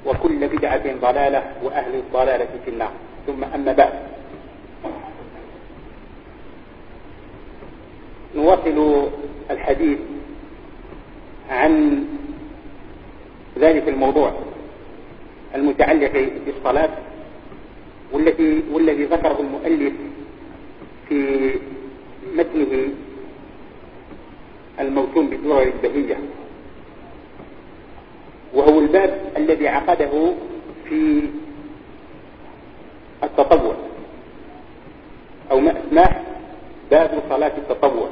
وكل بدعة ضلالة وأهل الضلالة في النار. ثم أما بعد، نواصل الحديث عن ذلك الموضوع المتعلق بالصلاة، والذي ذكره المؤلف في متنه الموسوم بالدرر البهية، وهو الباب الذي عقده في التطوع، أو ما اسمه باب صلاة التطوع.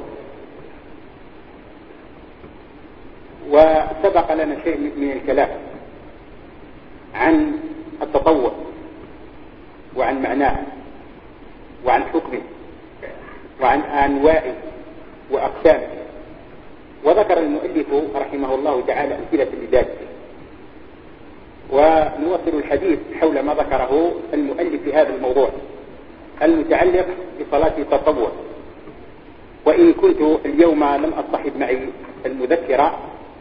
وسبق لنا شيء من الكلام عن التطوع وعن معناه وعن حكمه وعن أنواعه وأقسامه، وذكر المؤلف رحمه الله تعالى أمثلة لذلك. ونواصل الحديث حول ما ذكره المؤلف في هذا الموضوع المتعلق بصلاة التطوع. وإن كنت اليوم لم أصطحب معي المذكرة،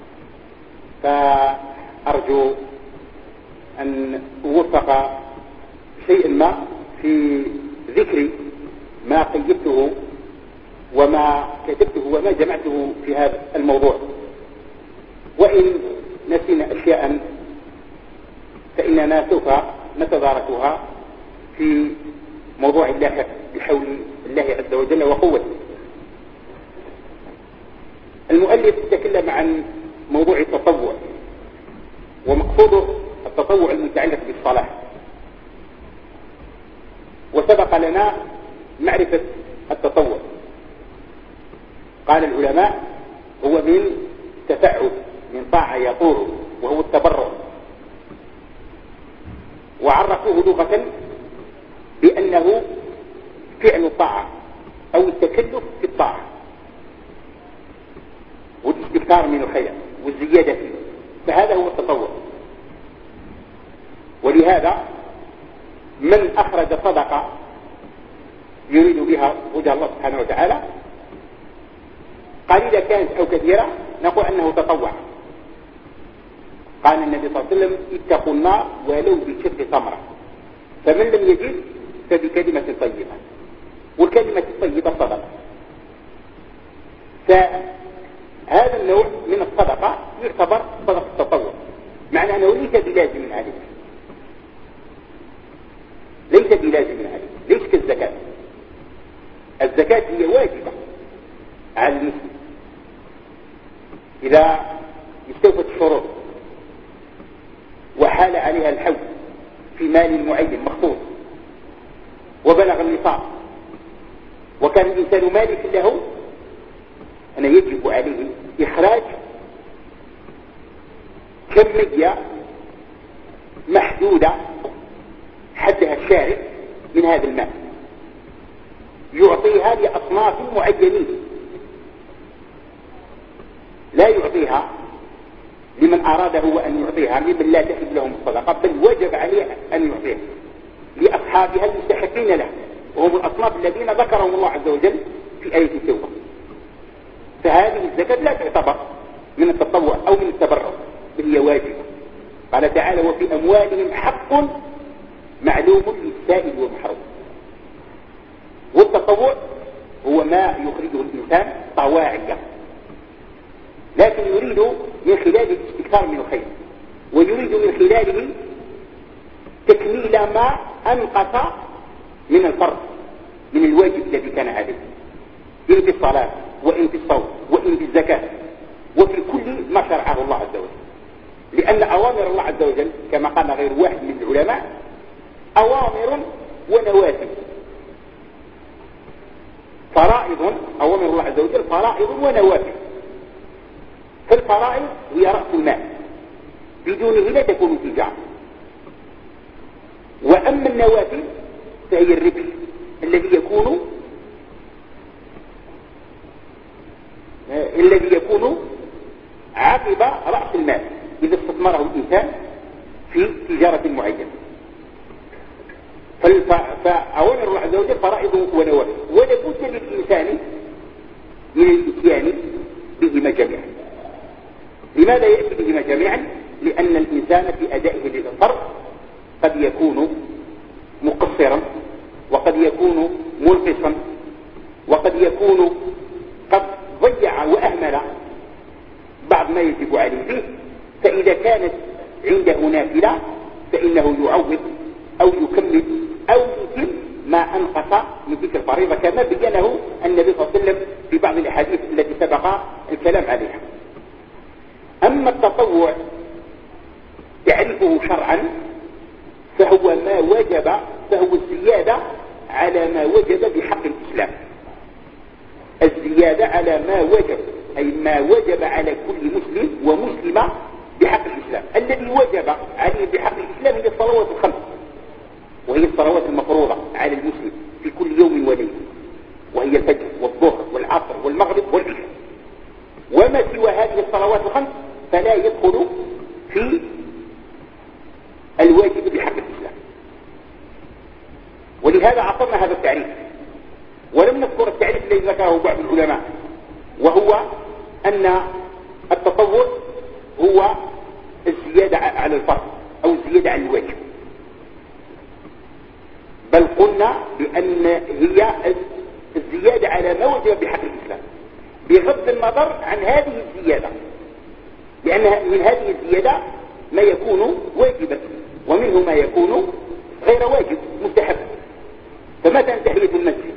فأرجو أن أوفق شيئا ما في ذكر ما قيدته وما كتبته وما جمعته في هذا الموضوع. وإن نسينا أشياء فإننا سوف نتداركها في موضوع الله بحول الله عز وجل وقوته. المؤلف تكلم عن موضوع التطوع، ومقصوده التطوع المتعلق بالصلاة. وسبق لنا معرفة التطوع. قال العلماء هو من تفعل، من طاعة يطور، وهو التبرع. وعرفوه لغة بأنه فعل الطاعة أو التكلف في الطاعة والاستكثار من الخير والزيادة فيه، فهذا هو التطوع. ولهذا من أخرج صدقة يريد بها وجه الله سبحانه وتعالى، قليلة كانت أو كثيرة، نقول أنه تطوع. قال النبي صلى الله عليه وسلم: اتقوا النار ولو بشق تمرة، فمن لم يجد فبكلمة طيبة، والكلمة الطيبة صدقة. فهذا النوع من الصدقة يعتبر صدقة التطوع، معنى أنه ليس بلازم عليك، ليس بلازم عليك، ليس كالزكاة. الزكاة هي واجبة على المسلم إذا استوفت الشروط وحال عليها الحول في مال معين مخصوص وبلغ النصاب وكان الإنسان مالك له، أن يجب عليه إخراج كمية محدودة حدها الشارع من هذا المال، يعطيها لأصناف معينين، لا يعطيها لمن أراده أن يعطيها ممن لا تحب لهم الصدقة، بل وجب عليه أن يعطيها لأصحابها المستحقين له، وهم الأصناف الذين ذكرهم الله عز وجل في آية التوبة. فهذه الزكاة لا تعتبر من التطوع أو من التبرع، بل هي واجبة. قال تعالى: وفي أموالهم حق معلوم للسائل والمحروم. والتطوع هو ما يخرجه الإنسان طواعية، لكن يريد من خلاله الاستكثار من الخير، ويريد من خلاله تكميل ما أنقص من الفرض، من الواجب الذي كان عليه، إن في الصلاة وإن في الصوم وإن في الزكاة وفي كل ما شرعه الله عز وجل. لأن أوامر الله عز وجل كما قال غير واحد من العلماء أوامر ونوافل. فرائض، أوامر الله عز وجل فرائض ونوافل. فالفرائض هي رأس المال، بدونه لا تكون تجارة. وأما النوافل فهي الربح الذي يكون عقب رأس المال إذا استثمره الإنسان في تجارة معينة. فأوامر الله عز وجل فرائض ونوافل، ولا بد للإنسان من الإتيان بهما جميعا. لماذا يأتي بهما جميعا؟ لأن الإنسان في أدائه للفرض قد يكون مقصرا، وقد يكون منقصا، وقد يكون قد ضيع وأهمل بعض ما يجب عليه فيه. فإذا كانت عنده نافلة فإنه يعوض أو يكمل أو يتم ما أنقص من تلك الفريضة، كما بينه النبي صلى الله عليه وسلم في بعض الأحاديث التي سبق الكلام عليها. أما التطوع تعريفه شرعا فهو ما وجب، فهو الزيادة على ما وجب بحق الإسلام، الزيادة على ما وجب، أي ما وجب على كل مسلم ومسلمة بحق الإسلام. الذي وجب عليه بحق الإسلام هي الصلوات الخمس، وهي الصلوات المفروضة على المسلم في كل يوم وليلة، وهي الفجر والظهر والعصر والمغرب والعشاء. وما سوى هذه الصلوات الخمس فلا يدخل في الواجب بحق الإسلام. ولهذا عطرنا هذا التعريف، ولم نذكر التعريف الذي ذكره بعض العلماء، وهو أن التطوع هو الزيادة على الفرض أو الزيادة على الواجب، بل قلنا بأن هي الزيادة على ما وجب بحق الإسلام بغض النظر عن هذه الزيادة، لأن من هذه الزيادة ما يكون واجبا ومنه ما يكون غير واجب مستحب. فمثلا تحية المسجد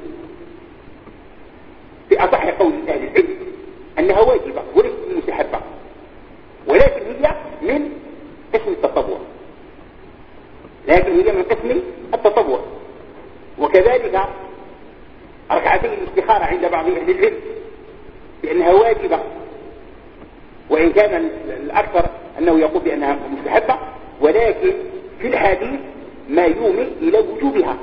في أصح قول أهل العلم أنها واجبة وليست مستحبة، ولكن هي من قسم التطوع، لكن هي من قسم التطوع. وكذلك ركعتي الاستخارة عند بعض أهل العلم بأنها واجبة، وإن كان الأكثر أنه يقول بأنها مستحبة، ولكن في الحديث ما يومي إلى وجوبها.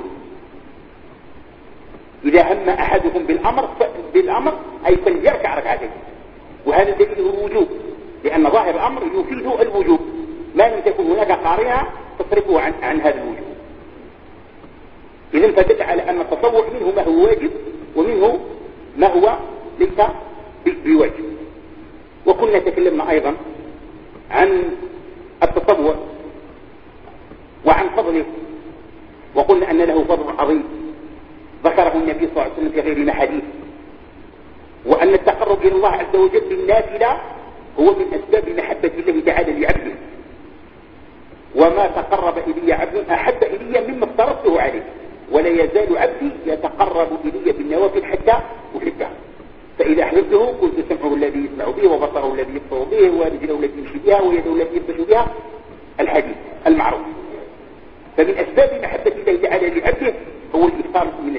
إذا هم أحدكم بالأمر أي فليركع ركعتين، وهذا دليله الوجوب، لأن ظاهر الأمر يفيد الوجوب ما لم تكن هناك قارنة تصرفه عن هذا الوجوب. إذن فدل على أن التطوع منه ما هو واجب ومنه ما هو ليس بواجب. وكنا تكلمنا أيضا عن التطوع وعن فضله، وقلنا أن له فضل عظيم ذكره النبي صلى الله عليه وسلم في غير ما حديث، وأن التقرب إلى الله عز وجل بالنافلة هو من أسباب محبة الله تعالى لعبده، وما تقرب إلي عبد أحب إلي مما افترضته عليه، ولا يزال عبدي يتقرب إلي بالنوافل حتى أحبه. فإذا أحببته كنت سمعه الذي يسمع به، وبصره الذي يبصر به، ورجله التي يمشي بها، ويده التي يبطش بها، الحديث المعروف. فمن أسباب محبة الله تعالى لعبده هو الإكثار من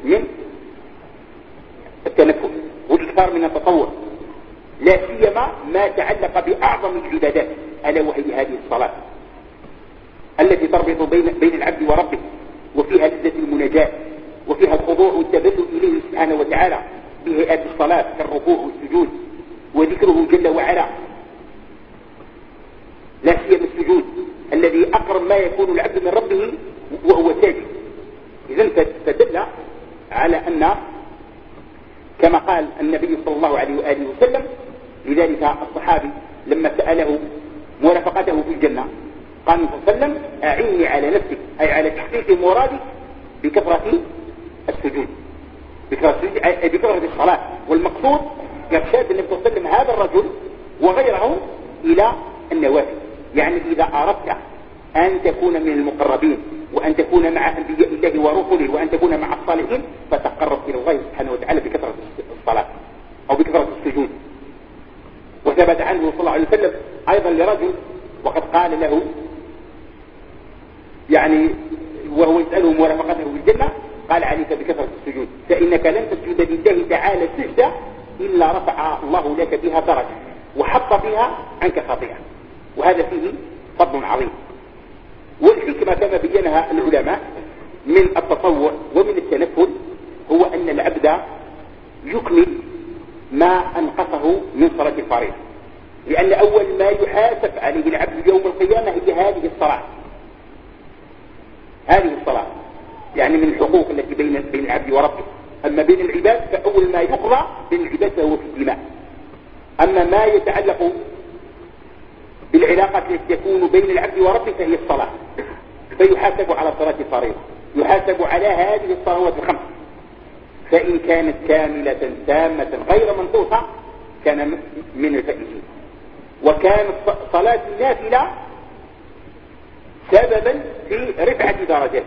التنفل والإكثار من التطوع، لا سيما ما تعلق بأعظم العبادات، ألا وهي هذه الصلاة التي تربط بين العبد وربه، وفيها لذة المناجاة، وفيها الخضوع والتبتل إليه سبحانه وتعالى بهيئات الصلاة كالركوع والسجود وذكره جل وعلا، لا سيما السجود الذي أقرب ما يكون العبد من ربه وهو ساجد. إذن فدل على أن كما قال النبي صلى الله عليه وآله وسلم، لذلك الصحابي لما سأله مرافقته في الجنة قال صلى الله عليه وسلم: أعني على نفسك، أي على تحقيق مرادك بكثرة السجود، بكثرة الصلاة. والمقصود إرشاد النبي صلى الله عليه وسلم هذا الرجل وغيره إلى النوافل. يعني إذا أردت أن تكون من المقربين وأن تكون مع أنبياء الله ورسله وأن تكون مع الصالحين فتقرب إلى الله سبحانه وتعالى بكثرة الصلاة أو بكثرة السجود. وثبت عنه صلى الله عليه وسلم أيضا لرجل وقد قال له يعني وهو يسأله مرافقته في الجنة، قال: عليك بكثرة السجود، فإنك لن تسجد لله تعالى سجدة إلا رفع الله لك بها درجة وحط بها عنك خطيئة. وهذا فيه فضل عظيم. والحكمة كما بينها العلماء من التطوع ومن التنفل هو أن العبد يكمل ما أنقصه من صلاة الفريضة، لأن أول ما يحاسب عليه العبد يوم القيامة هي هذه الصلاة. هذه الصلاة يعني من الحقوق التي بين العبد وربه. أما بين العباد فأول ما يقضى بين العباد فهو في الدماء. أما ما يتعلق بالعلاقة التي تكون بين العبد وربه فهي الصلاة، فيحاسب على صلاة الفريضة، يحاسب على هذه الصلوات الخمس، فإن كانت كاملة تامة غير منقوصة كان من الفائزين. وكانت صلاة النافلة سببا في رفعة درجات.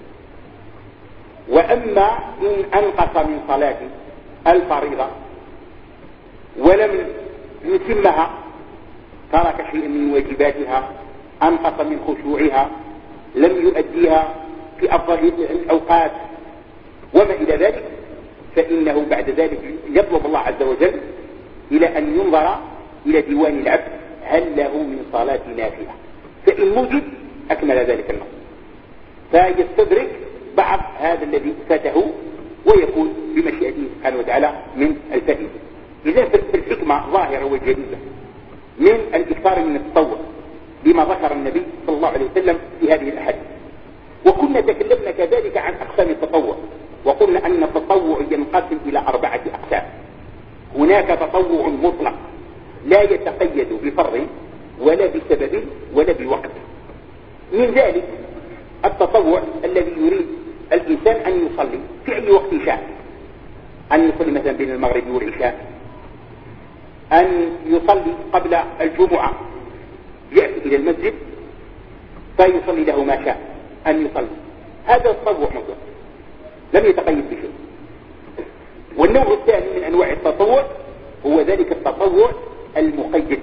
وأما إن أنقص من صلاة الفريضة ولم يتمها، ترك شيئا من واجباتها، أنقص من خشوعها، لم يؤديها في أفضل الأوقات وما إلى ذلك، فإنه بعد ذلك يطلب الله عز وجل إلى أن ينظر إلى ديوان العبد هل له من صلاة نافلة، فإن وجد أكمل ذلك النص، فيستدرك بعض هذا الذي فاته ويكون بمشيئته سبحانه وتعالى من الفائدة. إذا في الحكمة ظاهرة وجليلة من الإكثار من التطوع بما ذكر النبي صلى الله عليه وسلم في هذه الأحاديث. وكنا تكلمنا كذلك عن أقسام التطوع، وقلنا أن التطوع ينقسم إلى 4 أقسام. هناك تطوع مطلق لا يتقيد بفرض ولا بسبب ولا بوقت. من ذلك التطوع الذي يريد الإنسان أن يصلي في أي وقت شاء، أن يصلي مثلا بين المغرب والعشاء، أن يصلي قبل الجمعة، يأتي إلى المسجد فيصلي له ما شاء أن يصلي. هذا التطوع مطلق لم يتقيد بشيء. والنوع الثاني من أنواع التطوع هو ذلك التطوع المقيد.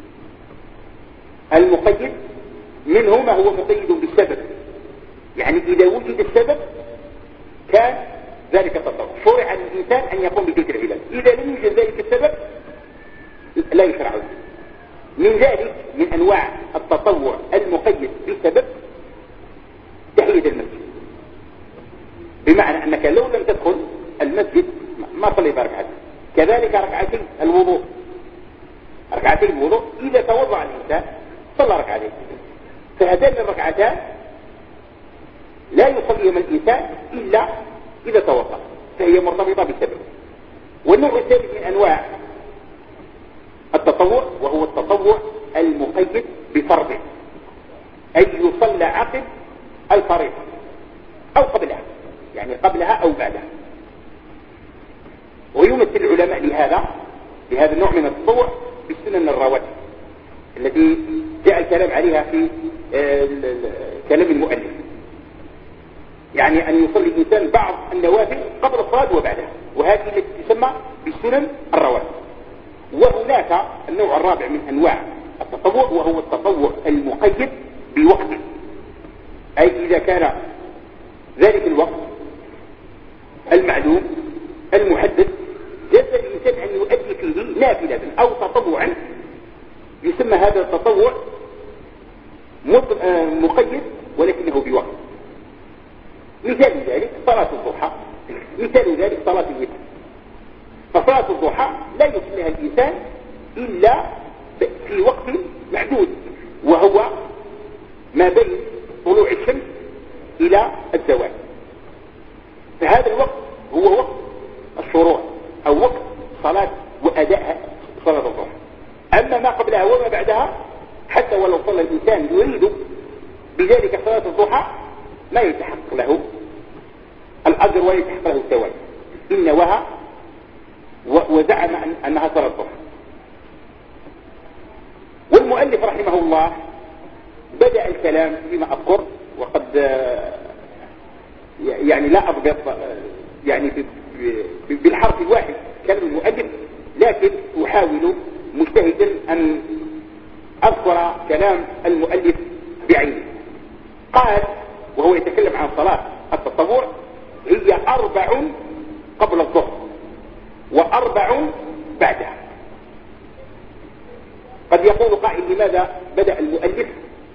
المقيد منه ما هو مقيد بالسبب، يعني إذا وجد السبب كان ذلك التطوع، شرع للإنسان أن يقوم بتلك العبادة. إذا لم يوجد ذلك السبب لا يشرع له. من ذلك من أنواع التطوع المقيد بالسبب تحية المسجد، بمعنى أنك لو لم تدخل المسجد ما صليت ركعتين. كذلك ركعتي الوضوء، ركعتي الوضوء إذا توضأ الإنسان صلى ركعتين، فهاتان الركعتان لا يصليهما الإنسان إلا إذا توضأ، فهي مرتبطة بالسبب. والنوع الثالث من أنواع التطوع وهو التطوع المقيد بفرض، أي يصلى عقب الفريضة أو قبلها، يعني قبلها أو بعدها. ويمثل العلماء لهذا النوع من التطوع بالسنن الرواتب التي جاء الكلام عليها في كلام المؤلف، يعني أن يصلي الإنسان بعض النوافل قبل الصلاة وبعدها، وهذه التي تسمى بالسنن الرواتب. وهناك النوع الرابع من أنواع التطوع وهو التطوع المقيد بوقت، أي إذا كان ذلك الوقت المعلوم المحدد جاز الإنسان أن يؤدي فيه نافلة أو تطوعا، يسمى هذا التطوع مقيد ولكنه بوقت. مثال ذلك صلاة الضحى، مثال ذلك صلاة الوتر. فصلاة الضحى لا يصليها الإنسان إلا في وقت محدود، وهو ما بين طلوع الشمس إلى الزوال، فهذا الوقت هو وقت الشروع أو وقت صلاة وأداء صلاة الضحى. أما ما قبلها وما بعدها حتى ولو صلى الإنسان يريد بذلك صلاة الضحى ما يتحقق له الأجر ولا يتحقق له الثواب، إن وها وزعم أنها صلاة الضحى. والمؤلف رحمه الله بدأ الكلام فيما أذكر، وقد يعني لا أضبط يعني بالحرف الواحد كلام المؤلف، لكن أحاول مجتهدا أن أذكر كلام المؤلف بعينه. قال وهو يتكلم عن صلاة التطوع هي 4 قبل الظهر و4 بعدها. قد يقول قائل لماذا بدأ المؤلف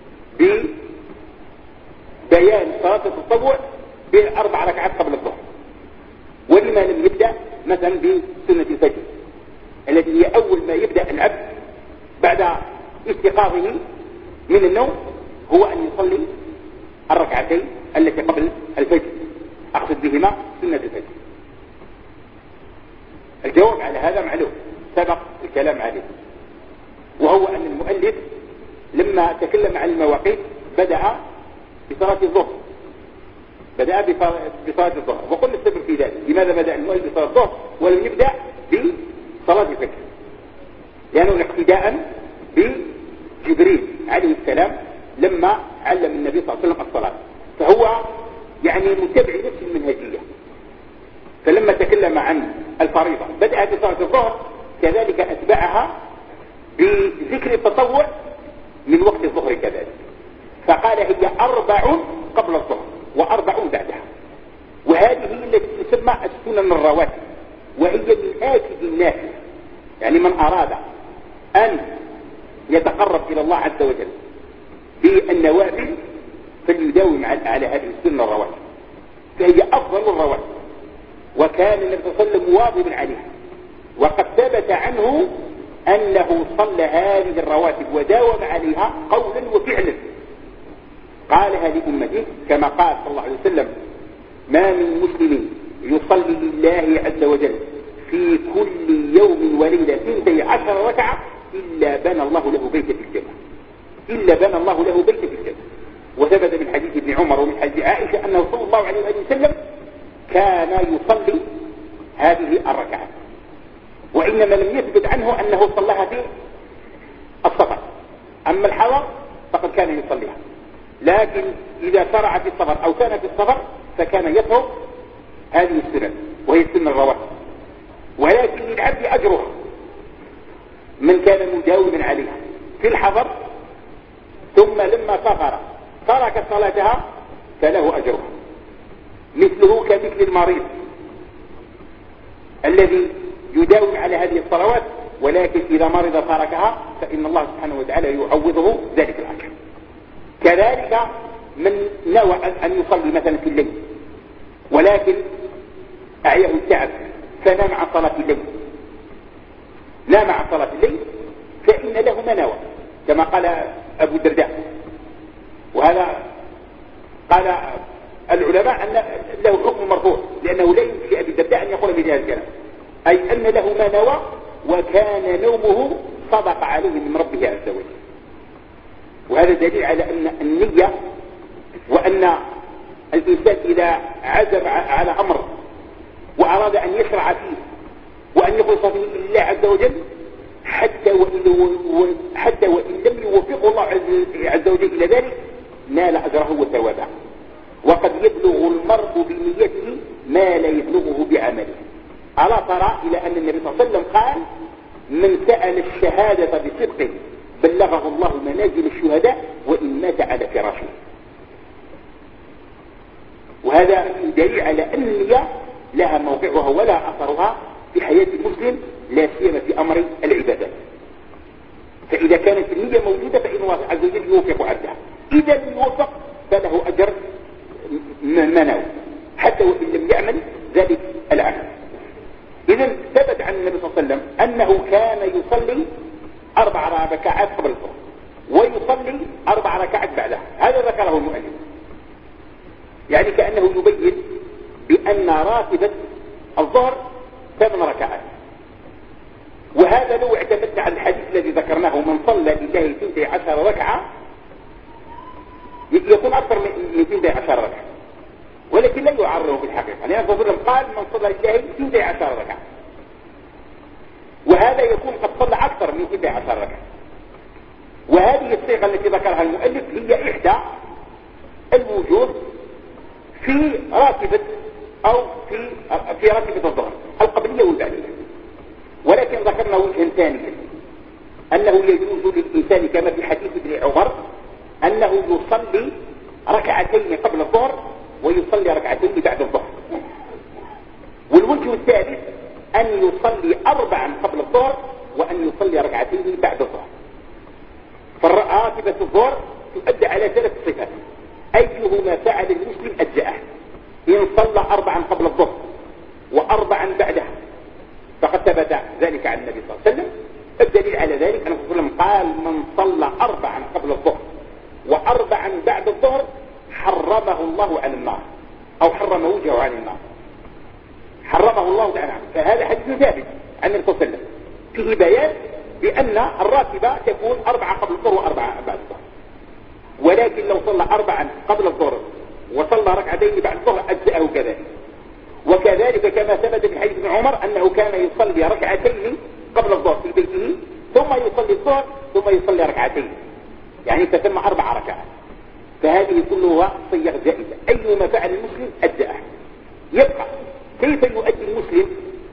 ببيان صلاة التطوع ب4 ركعات قبل الظهر، ولما لم يبدأ مثلا بسنة الفجر التي هي أول ما يبدأ العبد بعد استيقاظه من النوم، هو أن يصلي الركعتين التي قبل الفجر، أقصد بهما سنة الفجر. الجواب على هذا معلوم سبق الكلام عليه، وهو أن المؤلف لما تكلم عن المواقيت بدأ بصلاة الظهر، بدأ بصلاة الظهر، وقلنا السبب في ذلك. لماذا بدأ المؤلف بصلاة الظهر ولم يبدأ بصلاة الفجر؟ لأنه اقتداء بجبريل عليه السلام لما علم النبي صلى الله عليه وسلم الصلاة، فهو يعني متبع نفس المنهجية. فلما تكلم عن الفريضة بدأ بصلاة الظهر، كذلك أتبعها بذكر التطوع من وقت الظهر كذلك، فقال هي 4 قبل الظهر و4 بعدها. وهذه هي التي تسمى السنن الرواتب، وهي من آكد النافل. يعني من أراد أن يتقرب إلى الله عز وجل بالنوافل فليداوم على هذه السنة الرواتب، فهي أفضل الرواتب، وكان النبي صلى الله عليه وسلم مواظبا عليها. وقد ثبت عنه أنه صلى هذه الرواتب وداوم عليها قولا وفعلا، قالها لأمته كما قال صلى الله عليه وسلم: ما من مسلم يصلي لله عز وجل في كل يوم وليلة 12 ركعة إلا بنى الله له بيتا في الجنة، إلا بنى الله له بيتا في الجنة. وثبت من حديث ابن عمر ومن حديث عائشة أنه صلى الله عليه وسلم كان يصلي هذه الركعات، وإنما لم يثبت عنه أنه صلىها في السفر. أما الحضر فقد كان يصليها، لكن إذا شرع في السفر أو كان في السفر فكان يترك هذه السنن، وهي السنة الرواتب. ولكن للعبد أجرها من كان مداوما عليها في الحضر، ثم لما سافر ترك صلاتها فله أجرها، مثله كمثل المريض الذي يداوم على هذه الصلوات، ولكن إذا مرض تركها فإن الله سبحانه وتعالى يعوضه ذلك الأجر. كذلك من نوى أن يصلي مثلا في الليل ولكن أعيه التعب فنام عن صلاة الليل، نام عن صلاة الليل، فإن له ما نوى كما قال أبو الدرداء. وهذا قال العلماء أن له حكم مرفوع، لأنه لا يمكن لأبي الدرداء أن يقول بهذا الكلام، أي أن له ما نوى وكان نومه صدق عليه من ربه عز وجل. وهذا دليل على أن النية، وأن الإنسان إذا عزم على أمر وأراد أن يشرع فيه وأن يخلص فيه لله عز وجل حتى وإن لم يوفقه الله عز وجل إلى ذلك نال أجره وثوابه. وقد يبلغ المرء بنيته ما لا يبلغه بعمله. ألا ترى إلى أن النبي صلى الله عليه وسلم قال: من سأل الشهادة بصدق بلغه الله منازل الشهداء وإن مات على فراشه. وهذا دليل على أن النية لها موقعها ولا أثرها في حياة المسلم، لا سيما في أمر العبادات. فإذا كانت النية موجودة فإن الله عز وجل يوفق عبده، إذا لم يوفق فله أجر ما نوى حتى وإن لم يعمل ذلك العمل. إذن ثبت عن النبي صلى الله عليه وسلم أنه كان يصلي 4 ركعات قبل الظهر ويصلي 4 ركعات بعدها. هذا ذكره المؤلف، يعني كأنه يبين بأن راتبة الظهر 8 ركعات. وهذا لو اعتمدنا على الحديث الذي ذكرناه: من صلى لله 12 ركعة، يكون أكثر من 12 ركعة، ولكن لا يعرضه في الحقيقة، لأن الرسول قال: من صلى لله 12 ركعة، وهذا يكون قد صلى أكثر من 12 ركعة. وهذه الصيغة التي ذكرها المؤلف هي إحدى الوجوه في راتبة أو في راتبة الظهر القبلية والبعدية. ولكن ذكرنا وجها ثانيا، أنه يجوز للإنسان كما في حديث ابن عمر أنه يصلي 2 ركعتين قبل الظهر ويصلي 2 ركعتين بعد الظهر. والوجه الثالث أن يصلي 4 قبل الظهر وأن يصلي 2 ركعتين بعد الظهر. فراتبة الظهر تؤدى على 3 صفات، أيهما فعل المسلم أجزأه. إن صلى 4 قبل الظهر و4 بعدها فقد ثبت ذلك عن النبي صلى الله عليه وسلم. الدليل على ذلك أنه صلى الله عليه وسلم قال: من صلى 4 قبل الظهر و4 بعد الظهر حرمه الله على النار، أو حرم وجهه عن النار، حرمه الله تعالى. فهذا حديث ثابت عن النبي صلى الله عليه وسلم فيه بيان بأن الراتبة تكون 4 قبل الظهر و4 بعد الظهر. ولكن لو صلى 4 قبل الظهر وصلى ركعتين بعد الظهر أجزأه كذلك. وكذلك كما ثبت في حديث ابن عمر أنه كان يصلي ركعتين قبل الظهر في بيته ثم يصلي الظهر ثم يصلي ركعتين، يعني تتم 4 ركعات. فهذه كلها صيغ جائزة، أيما فعل المسلم أجزأه. يبقى كيف يؤدي المسلم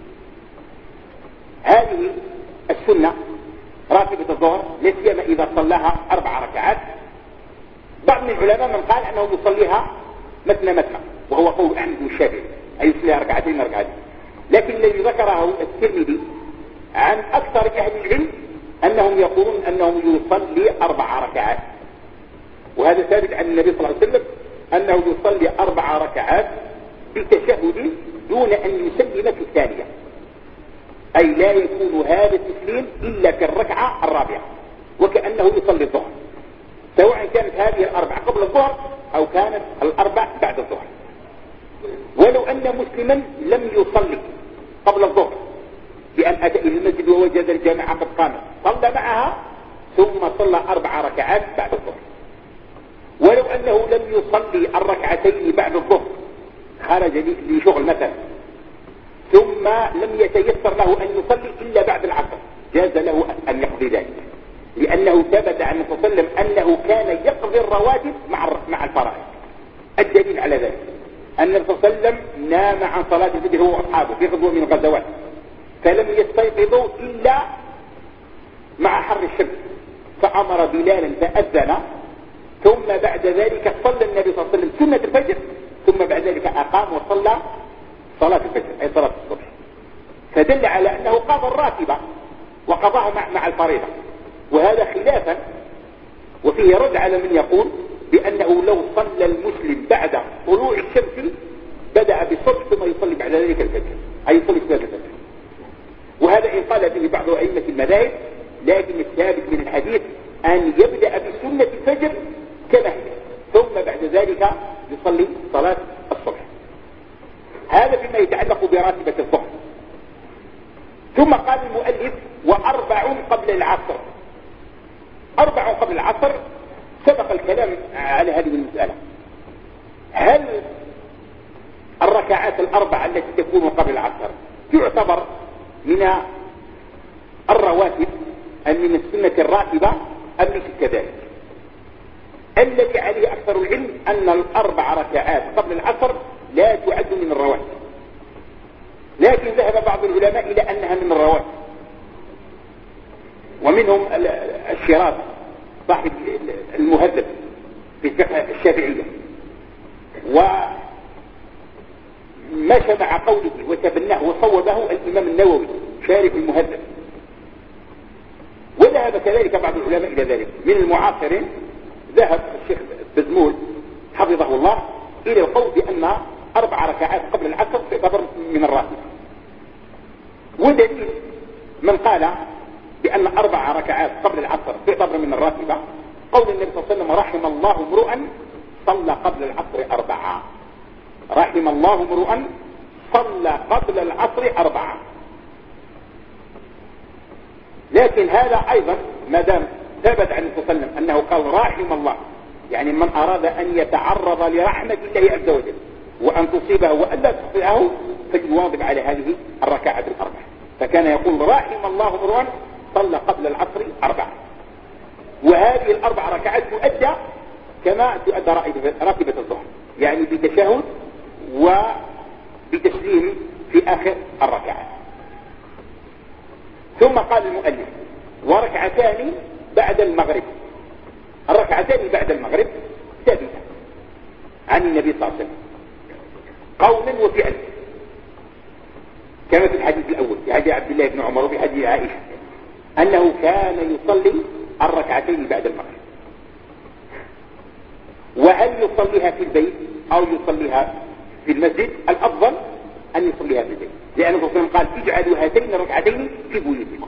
هذه السنة راتبة الظهر لا سيما إذا صلاها 4 ركعات؟ بعض من العلماء من قال أنه يصليها مثنى مثنى، وهو قول أحمد والشافعي، أي يصليها ركعتين. لكن الذي ذكره الترمذي عن أكثر أهل العلم أنهم يقولون أنه يصلي 4 ركعات، وهذا ثابت عن النبي صلى الله عليه وسلم أنه يصلي 4 ركعات بتشهد دون أن يسلم في الثانية، أي لا يكون هذا التسليم إلا في الركعة الرابعة، وكأنه يصلي الظهر، سواء كانت هذه 4 قبل الظهر أو كانت 4 بعد الظهر. ولو أن مسلما لم يصلي قبل الظهر بأن أتى إلى المسجد ووجد الجامعة قد قامت، صلى معها ثم صلى 4 ركعات بعد الظهر. ولو أنه لم يصلي الركعتين بعد الظهر، خرج لشغل مثلا، ثم لم يتيسر له أن يصلي إلا بعد العصر، جاز له أن يقضي ذلك، لأنه ثبت عن النبي صلى الله عليه وسلم أنه كان يقضي الرواتب مع الفرائض. الدليل على ذلك أن النبي صلى الله عليه وسلم نام عن صلاة الفجر هو وأصحابه في غزوة من الغزوات، فلم يستيقظوا إلا مع حر الشمس، فأمر بلالا فأذن، ثم بعد ذلك صلى النبي صلى الله عليه وسلم سنة الفجر، ثم بعد ذلك أقام وصلى صلاة الفجر أي صلاة الصبح، فدل على أنه قضى الراتبة وقضاها مع الفريضة. وهذا خلافا، وفيه رد على من يقول بأنه لو صلى المسلم بعد طلوع الشمس بدأ بالصبح ثم يصلي بعد ذلك الفجر، أي يصلي صلاة الفجر. وهذا إن قال به بعض أئمة المذاهب، لكن الثابت من الحديث أن يبدأ بسنة الفجر كما هي، ثم بعد ذلك يصلي صلاة الصبح. هذا فيما يتعلق براتبة الظهر. ثم قال المؤلف: و4 قبل العصر. 4 قبل العصر، سبق الكلام على هذه المسألة. هل الركعات 4 التي تكون قبل العصر تعتبر من الرواتب أم من السنة الراتبة أم ليس كذلك؟ الذي عليه أكثر العلم أن 4 ركعات قبل العصر لا تعد من الرواتب، لكن ذهب بعض العلماء إلى أنها من الرواتب، ومنهم الشيرازي صاحب المهذب في الفقه الشافعية، ومشى مع قوله وتبناه وصوبه الإمام النووي شارح المهذب. وذهب كذلك بعض العلماء إلى ذلك. من المعاصرين ذهب الشيخ بزمول حفظه الله إلى القول بأن 4 ركعات قبل العصر تعتبر من الراتب. ودليل من قال بأن 4 ركعات قبل العصر تعتبر من الراتبة قول النبي صلى الله عليه وسلم: رحم الله امرؤا صلى قبل العصر 4. رحم الله امرؤا صلى قبل العصر 4. لكن هذا أيضا ما دام ثبت عن النبي صلى الله عليه وسلم أنه قال رحم الله، يعني من أراد أن يتعرض لرحمة الله عز وجل وأن تصيبه وألا تصيبه فليواظب على هذه الركعات 4. فكان يقول: رحم الله امرؤا صلى قبل العصر 4. وهذه 4 ركعات تؤدى كما تؤدى راتبة الظهر، يعني بتشهد وبتسليم في آخر الركعات. ثم قال المؤلف: وركعتان بعد المغرب. الركعتان بعد المغرب ثابتة عن النبي صلى الله عليه وسلم قولا وفعلا، كما في الحديث الأول في حديث عبد الله بن عمر وفي حديث عائشة أنه كان يصلي الركعتين بعد المغرب. وهل يصليها في البيت أو يصليها في المسجد؟ الأفضل أن يصليها في البيت، لأن الرسول صلى الله عليه وسلم قال: اجعلوا هاتين الركعتين في بيوتكم.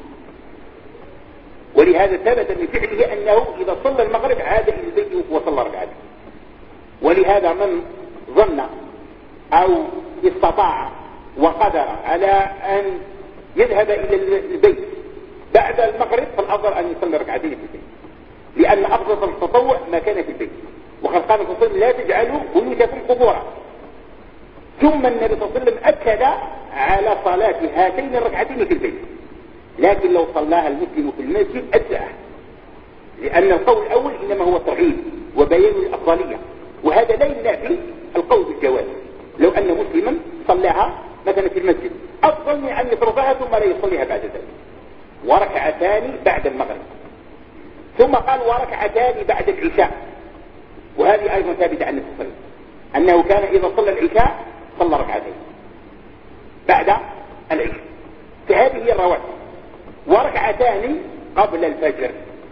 ولهذا ثبت من فعله أنه إذا صلى المغرب عاد إلى البيت وصلى ركعتين. ولهذا من ظن أو استطاع وقدر على أن يذهب إلى البيت بعد المغرب فالأفضل أن يصلي ركعتين في البيت، لأن أفضل التطوع ما كان في البيت، وقد قال صلى الله عليه وسلم لا تجعلوا بيوتكم قبورا. ثم النبي صلى الله عليه وسلم أكد على صلاة هاتين الركعتين في البيت، لكن لو صلاها المسلم في المسجد أجزأه، لأن القول الأول إنما هو ترغيب وبيان الأفضلية، وهذا لا ينافي القول بالجواز. لو أن مسلما صلاها مثلا في المسجد أفضل من أن يفرضها ثم لا يصليها بعد ذلك. وركعتان بعد المغرب، ثم قال وركعتان بعد العشاء، وهذه أيضا ثابتة عن النبي صلى الله عليه وسلم أنه كان إذا صلى العشاء صلى ركعتين بعد العشاء، فهذه هي الرواتب. وركعتان قبل الفجر،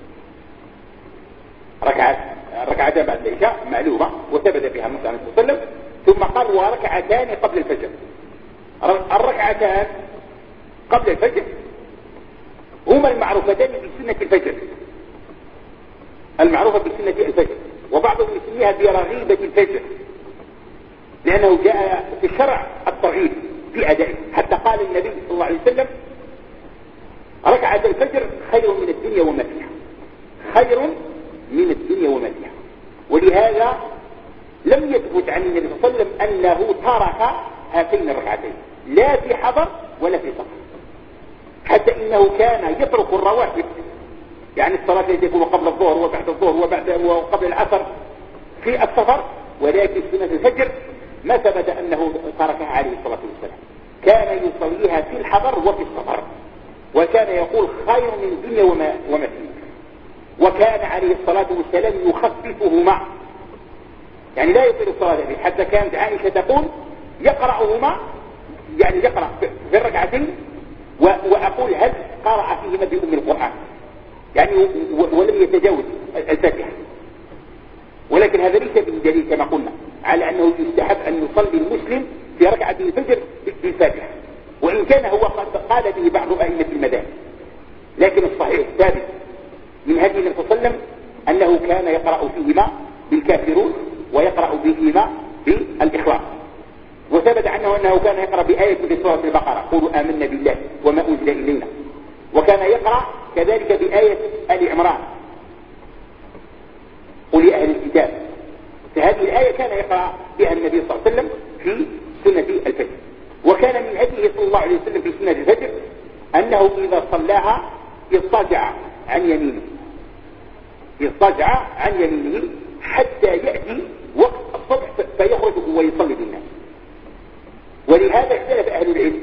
ركعتان بعد العشاء معلومة وثبت بها النص عن النبي صلى الله عليه وسلم. ثم قال وركعتان قبل الفجر. الركعتان قبل الفجر هما المعروفتان بسنة الفجر، المعروفة بسنة الفجر، وبعضهم يسميها برغيبة الفجر، لأنه جاء في الشرع الترغيب في أدائه، حتى قال النبي صلى الله عليه وسلم ركعة الفجر خير من الدنيا وما فيها، خير من الدنيا وما فيها. ولهذا لم يثبت عن النبي صلى الله عليه وسلم أنه ترك هاتين الركعتين لا في حضر ولا في سفر، حتى إنه كان يترك الرواتب، يعني الصلاة التي تكون قبل الظهر وبعد الظهر وقبل العصر في السفر، ولكن سنة الفجر ما ثبت أنه تركها عليه الصلاة والسلام، كان يصليها في الحضر وفي السفر، وكان يقول خير من الدنيا وما فيها. وكان عليه الصلاة والسلام يخففهما، يعني لا يطيل الصلاة فيه، حتى كانت عائشة تقول يقرأهما، يعني يقرأ في الركعتين وأقول هل قرأ فيهما بأم القرآن، يعني ولم يتجاوز الفاتحة. ولكن هذا ليس بدليل كما قلنا على أنه يستحب أن يصلي المسلم في ركعة الفجر بالفاتحة، وإن كان هو قد قال به بعض أئمة المذاهب، لكن الصحيح الثابت من هدي النبي صلى الله عليه وسلم أنه كان يقرأ فيهما بالكافرون ويقرأ بهما بالإخلاص. وثبت عنه أنه كان يقرأ بآية في سورة البقرة قولوا آمنا بالله وما أنزل إلينا، وكان يقرأ كذلك بآية آل عمران قل يا أهل الكتاب. فهذه الآية كان يقرأ بها النبي صلى الله عليه وسلم في سنة الفجر. وكان من هديه صلى الله عليه وسلم في سنة الفجر أنه إذا صلاها يضطجع عن يمينه، يضطجع عن يمينه حتى يأتي وقت الصبح فيخرج ويصلي بالناس. ولهذا اختلف أهل العلم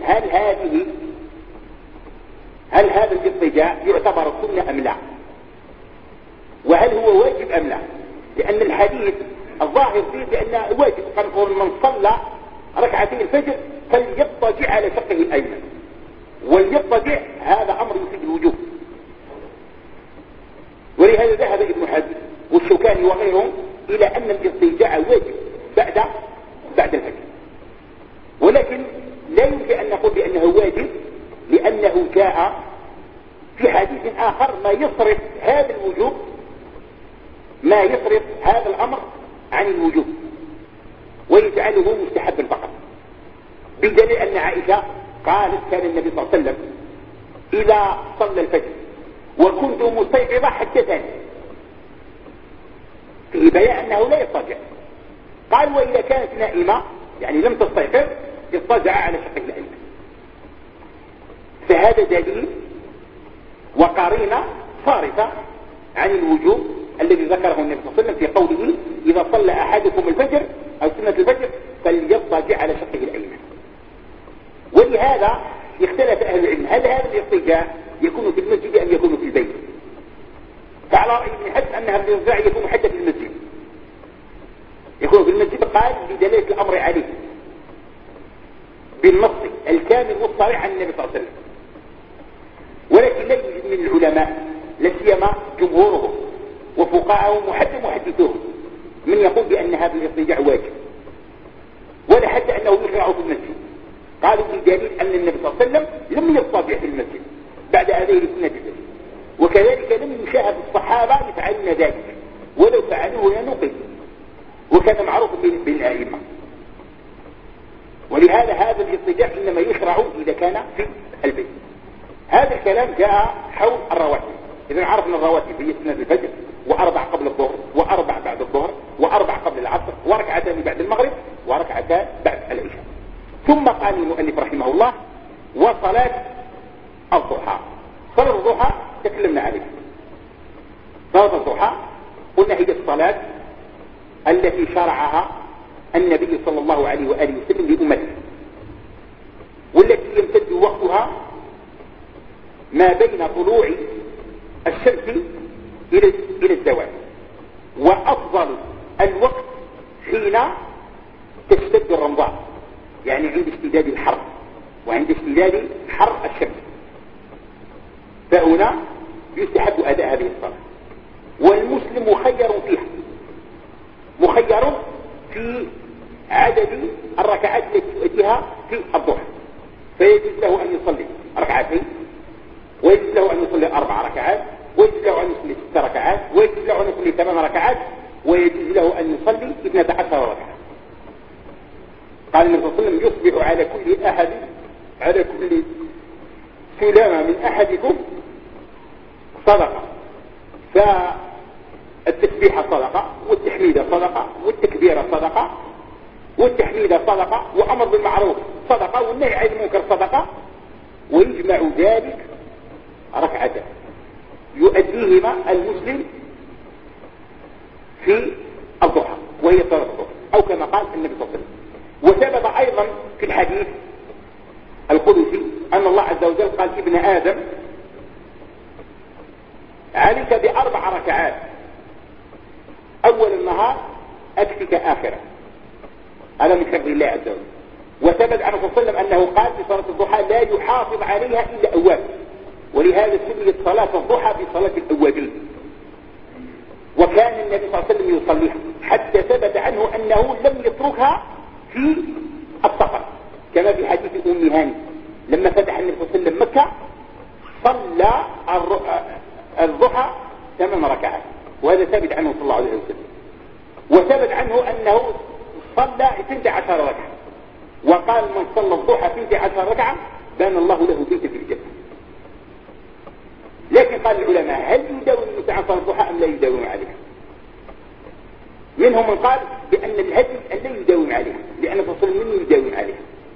هل هذا الاضطجاع يعتبر سنة أم لا، وهل هو واجب أم لا، لأن الحديث الظاهر فيه بأنه واجب. قال من صلى ركعتين الفجر فليضطجع على شقه الأيمن، واليضطجع هذا أمر يفيد الوجوب. ولهذا ذهب ابن حزم والشوكاني وغيرهم إلى أن الاضطجاع واجب بعد الفجر، ولكن لا يمكن أن نقول بأنه واجب، لأنه جاء في حديث آخر ما يصرف هذا الوجوب، ما يصرف هذا الأمر عن الوجوب ويجعله مستحبا فقط، بدليل أن عائشة قالت كان النبي صلى الله عليه وسلم إذا صلى الفجر وكنت مستيقظة حدثني، في بيان أنه لا يضطجع. قال وإذا كانت نائمة يعني لم تستيقظ اضطجع على شقه الأيمن. فهذا دليل وقرينة صارفة عن الوجوب الذي ذكره النبي صلى الله عليه وسلم في قوله إذا صلى أحدكم الفجر أو سنة الفجر فليضطجع على شقه الأيمن. ولهذا اختلف أهل العلم هل هذا الاضطجاع يكون في المسجد أم يكون في البيت. فعلى رأي ابن حزم أن هذا الاضطجاع يكون حتى في المسجد، يكون في المسجد، قال بدلالة الأمر عليه بالنص الكامل والصريح عن النبي صلى الله عليه وسلم. ولكن لا يوجد من العلماء لا سيما جمهورهم وفقهاءهم وحتى محدثوهم من يقول بأن هذا الاضطجاع واجب، ولا حتى أنه يشرع في المسجد. قالوا بدليل أن النبي صلى الله عليه وسلم لم يضطجع في المسجد بعد هذه السنة، وكذلك لم يشاهد الصحابة يفعلون ذلك، ولو فعلوه لنقل، وكان معروف بين الأئمة. ولهذا هذا الاضطجاع إنما يشرع إذا كان في البيت. هذا الكلام جاء حول الرواتب. إذا عرفنا الرواتب هي سنة الفجر، وأربع قبل الظهر، وأربع بعد الظهر، وأربع قبل العصر، وركعتان بعد المغرب، وركعتان بعد العشاء. ثم قال المؤلف رحمه الله: وصلاة الضحى. صلاة الضحى تكلمنا عليه. صلاة الضحى قلنا هي الصلاة التي شرعها النبي صلى الله عليه وآله وسلم لأمته، والتي يمتد وقتها ما بين طلوع الشمس إلى الزوال، وأفضل الوقت حين تشتد الرمضاء، يعني عند اشتداد الحر وعند اشتداد حر الشمس، فهنا يستحب أداء هذه الصلاة. والمسلم مخير فيها، مخير في عدد الركعات التي يؤديها في الضحى، فيجوز له أن يصلي ركعتين، ويجوز له أن يصلي 4 ركعات، ويجوز له أن يصلي 6 ركعات، ويجوز له أن يصلي 8 ركعات، ويجوز له أن يصلي 12 ركعة. قال النبي صلى الله عليه وسلم: يصبح على كل سلامة من أحدكم صدقة. فالتسبيح صدقة، والتحميد صدقة، والتكبير صدقة، والتحميد صدقة، وأمر بالمعروف صدقة، والنهي عن المنكر صدقة، ويجمع ذلك ركعتان يؤديهما المسلم في الضحى، وهي صلاة الضحى، أو كما قال النبي صلى الله عليه وسلم. وثبت أيضا في الحديث القدسي أن الله عز وجل قال: ابن آدم عليك ب4 ركعات أول النهار أكفك آخرة. هذا من حفظ الله عز وجل. وثبت عنه صلى الله عليه وسلم أنه قال في صلاة الضحى: لا يحافظ عليها إلا أواب، ولهذا سميت صلاة الضحى بصلاة الأوابين. وكان النبي صلى الله عليه وسلم يصليها، حتى ثبت عنه أنه لم يتركها في السفر، كما في حديث أم هاني لما فتح النبي صلى الله عليه وسلم مكة صلى الضحى 8 ركعات، وهذا ثابت عنه صلى الله عليه وسلم. وثبت عنه أنه صلى 12 ركعة، وقال: من صلى الضحى 12 ركعة بان الله له بيتا في الجنة. لكن قال العلماء: هل يداوم الإنسان عن صلاة الضحى أم لا يداوم عليها؟ منهم من قال بأن الهدي أن لا يداوم عليها، لأن الرسول منه يداوم عليها.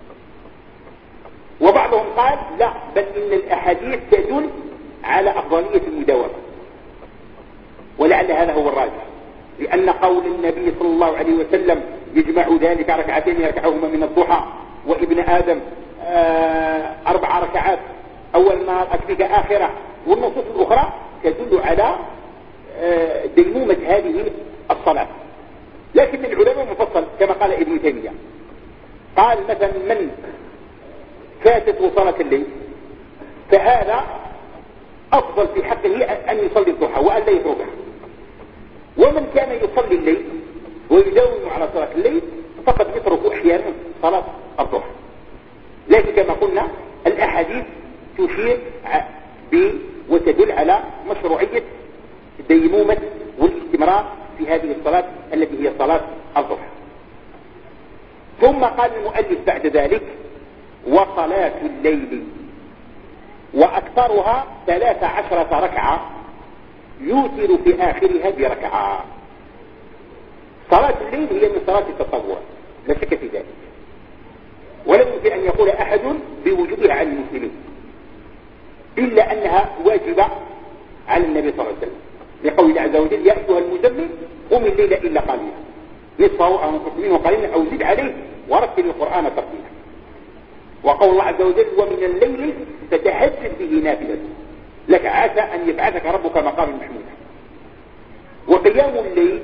وبعضهم قال: لا، بل إن الأحاديث تدل على أفضلية المداومة، ولعل هذا هو الراجح، لأن قول النبي صلى الله عليه وسلم: يجمع ذلك ركعتين يركعهما من الضحى، وابن آدم 4 ركعات أول ما أكفيك آخرة، والنصوص الأخرى تدل على ديمومة هذه الصلاة. لكن العلماء مفصل كما قال ابن تيمية، قال مثلا: من فاتته صلاة الليل فهذا أفضل في حقه أن يصلي الضحى وأن لا يتركها. ومن كان يصلي الليل ويداوم على صلاة الليل فقد يترك أحيانا صلاة الضحى. لكن كما قلنا الأحاديث تشير وتدل على مشروعية ديمومة والاستمرار في هذه الصلاة التي هي صلاة الضحى. ثم قال المؤلف بعد ذلك: وصلاة الليل وأكثرها 13 ركعة يوتر في آخرها بركعة. صلاة الليل هي من صلاة التطوع لا شك في ذلك، ولا يمكن أن يقول أحد بوجوبها على المسلمين، إلا أنها واجبة على النبي صلى الله عليه وسلم، لقول الله عز وجل: يا أيها المزمل قم الليل إلا قليلا نصفه أو انقص منه قليلا أو زد عليه ورتل القرآن ترتيلا. وقول الله عز وجل: ومن الليل فتهجد به نافلة لك عسى أن يبعثك ربك مقاما محمودا. وقيام الليل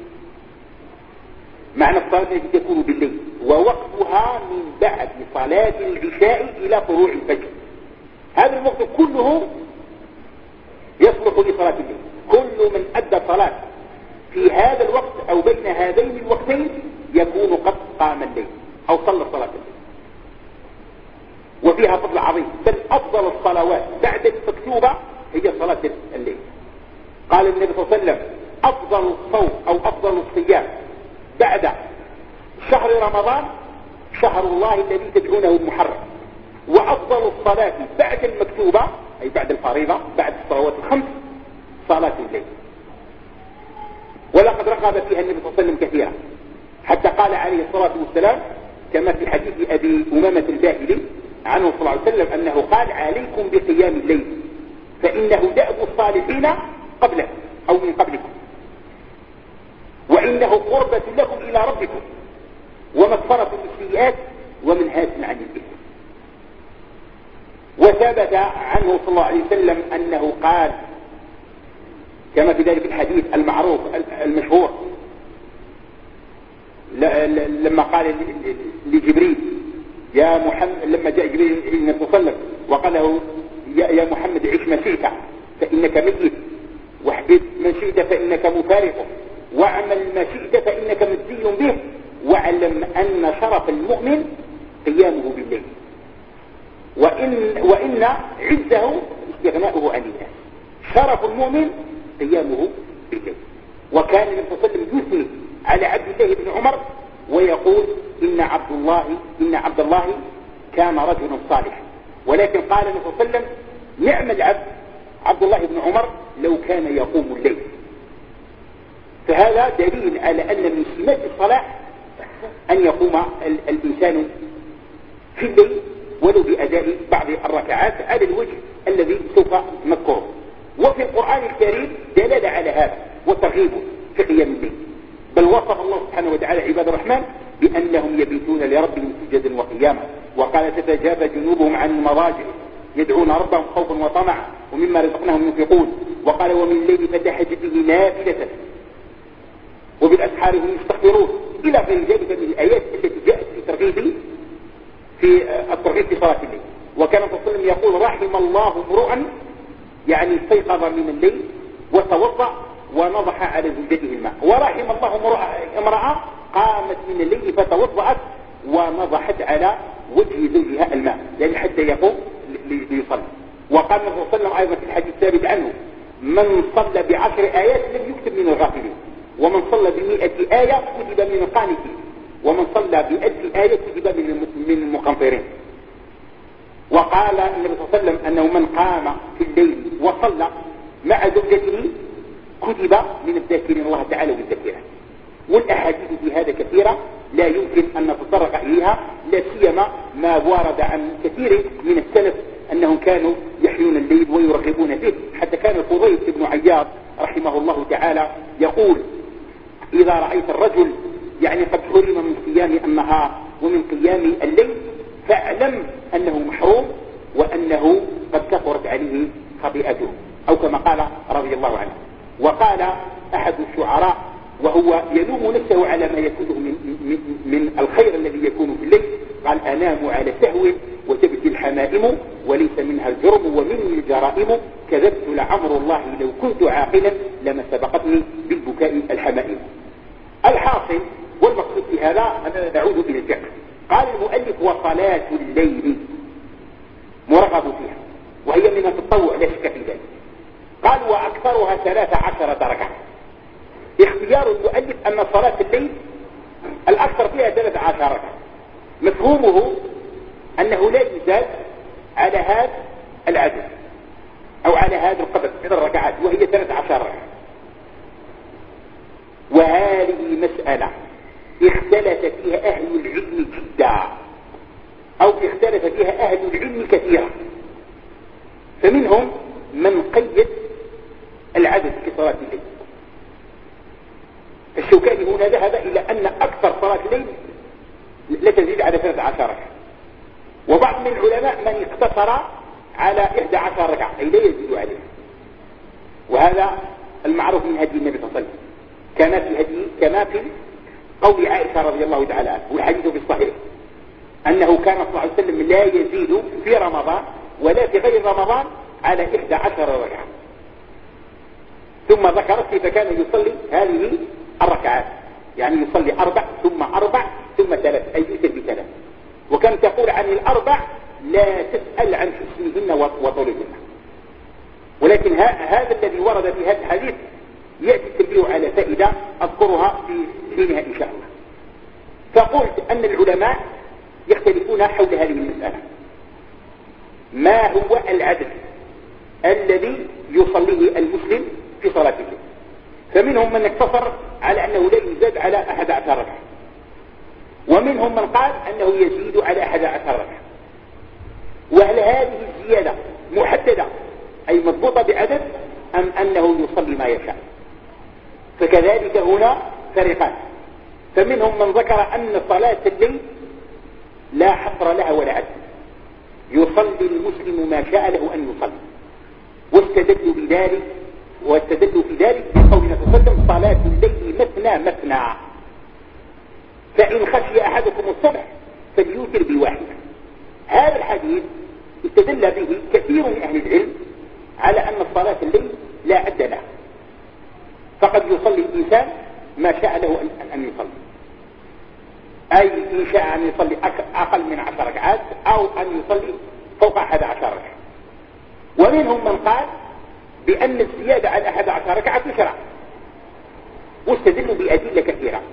معنى الصلاة التي تكون بالليل، ووقتها من بعد صلاة العشاء إلى طلوع الفجر. هذا الوقت كله يصلح لصلاة الليل. كل من أدى صلاة في هذا الوقت أو بين هذين الوقتين يكون قد قام الليل أو صلى صلاة الليل، وفيها فضل عظيم. بل أفضل الصلوات بعد المكتوبة هي صلاة الليل. قال النبي صلى الله عليه وسلم: أفضل الصوم أو أفضل الصيام بعد شهر رمضان شهر الله الذي تدعونه المحرم، وأفضل الصلاة بعد المكتوبة أي بعد الفريضة بعد الصلوات الخمس صلاة الليل. ولقد رغب فيها النبي صلى الله عليه وسلم كثيرا، حتى قال عليه الصلاة والسلام كما في حديث أبي أمامة الباهلي عنه صلى الله عليه وسلم أنه قال: عليكم بقيام الليل فإنه دأب الصالحين قبله أو من قبلكم، وإنه قربة لكم إلى ربكم ومغفرة للسيئات ومنهاة عن الإثم. وثبت عنه صلى الله عليه وسلم أنه قال كما في ذلك الحديث المعروف المشهور لما قال لجبريل يا محمد، لما جاء جبريل النبي صلى الله عليه وسلم وقال له يا محمد عش ما شئت فإنك ميت، واحبب من شئت فإنك مفارقه، واعمل ما شئت فإنك مجزي به، واعلم أن شرف المؤمن قيامه بالليل، وإن عزه استغناؤه عن الناس. شرف المؤمن قيامه بالليل. وكان النبي صلى الله عليه وسلم يثني على عبد الله بن عمر ويقول إن عبد الله كان رجلا صالحا، ولكن قال النبي صلى الله عليه وسلم نعم العبد عبد الله بن عمر لو كان يقوم الليل. فهذا دليل على أن من سمات الصلاح أن يقوم الإنسان في الليل ولو بأداء بعض الركعات على الوجه الذي سوف نذكره. وفي القرآن الكريم دلالة على هذا وترغيب في قيام الليل، بل وصف الله سبحانه وتعالى عباد الرحمن بأنهم يبيتون لربهم سجدا وقياما، وقال تتجافى جنوبهم عن المضاجع يدعون ربهم خوفا وطمعا ومما رزقناهم ينفقون، وقال ومن الليل فتهجد به نافلة وبالأسحار هم يستغفرون، إلى غير ذلك من الآيات التي جاءت في الترغيب في صلاة الليل. وكان صلى الله عليه وسلم يقول رحم الله امرؤا، يعني استيقظ من الليل وتوضأ ونضح على زوجته الماء، ورحم الله امرأة قامت من الليل فتوضأت ونضحت على وجه زوجها الماء، يعني حتى يقوم ليصلي. وقال النبي صلى الله عليه وسلم أيضا في الحديث الثابت عنه من صلى ب10 آيات لم يكتب من الغافلين، ومن صلى ب100 آية كتب من القانتين، ومن صلى ب1000 آية كتب من المقنطرين. وقال النبي صلى الله عليه وسلم أنه من قام في الليل وصلى مع زوجته كتب من الذاكرين الله تعالى والذاكرات. والأحاديث في هذا كثيرة لا يمكن أن نتطرق إليها، لا سيما ما ورد عن كثير من السلف أنهم كانوا يحيون الليل ويرغبون به. حتى كان الفضيل بن عياض رحمه الله تعالى يقول إذا رأيت الرجل يعني قد حرم من قيام النهار ومن قيام الليل فاعلم أنه محروم وأنه قد كثرت عليه خطيئته، أو كما قال رضي الله عنه. وقال أحد الشعراء وهو يلوم نفسه على ما يكونه من الخير الذي يكون في الليل، قال أنام على سهو وتبكي الحمائم وليس منها الجرم ومني الجرائم، كذبت لعمر الله لو كنت عاقلا لما سبقتني بالبكاء الحمائم. الحاصل والمقصود في هذا أننا نعود إلى الفقه. قال المؤلف وصلاة الليل مرغب فيها وهي من التطوع لا شك في ذلك. قال وأكثرها 13 ركعة. اختيار المؤلف أن صلاة الليل الأكثر فيها 13 ركعة، مفهومه أنه لا يزاد على هذا العدد أو على هذا القدر من الركعات، وهي 13 ركعة. وهذه مسألة اختلف فيها أهل العلم جدا، أو اختلف فيها أهل العلم كثيرا، فمنهم من قيد العدد في صلاة الليل. الشوكاني هنا ذهب إلى أن أكثر صلاة الليل لا تزيد على 13 ركعة، وبعض من العلماء من اقتصر على 11 ركعة أي لا يزيد عليه. وهذا المعروف من هدي النبي صلى الله عليه وسلم، كما في قول عائشة رضي الله تعالى عنها والحديث في الصحيح أنه كان صلى الله عليه وسلم لا يزيد في رمضان ولا في غير رمضان على 11 ركعة. ثم ذكرت كيف كان يصلي هذه الركعات، يعني يصلي 4 ثم 4 ثم 3 أي يوتر ب3. وكان تقول عن الأربع لا تسأل عن حسنهن وطولهن. ولكن هذا الذي ورد في هذا الحديث يأتي التنبيه على فائدة أذكرها في حينها إن شاء الله. فقلت أن العلماء يختلفون حول هذه المسألة، ما هو العدد الذي يصليه المسلم في صلاة الليل. فمنهم من اقتصر على أنه لا يزاد على 11 ركعة، ومنهم من قال أنه يزيد على 11 ركعة. وهل هذه الزيادة محددة أي مضبوطة بعدد أم أنه يصلي ما يشاء؟ فكذلك هنا فريقان. فمنهم من ذكر أن صلاة الليل لا حصر لها ولا عدد، يصلي المسلم ما شاء له أن يصلي، واستدلوا في ذلك بقولنا صلى الله عليه وسلم صلاة الليل مثنى مثنى، فإن خشي أحدكم الصبح فليوتر بالواحدة. هذا الحديث استدل به كثير من أهل العلم على أن الصلاة الليل لا عد لها، فقد يصلي الإنسان ما شاء له أن يصلي، أي إن شاء أن يصلي أقل من 10 ركعات أو أن يصلي فوق 11 ركعة. ومنهم من قال بأن الزيادة على 11 ركعة تشرع، واستدلوا بأدلة كثيرة.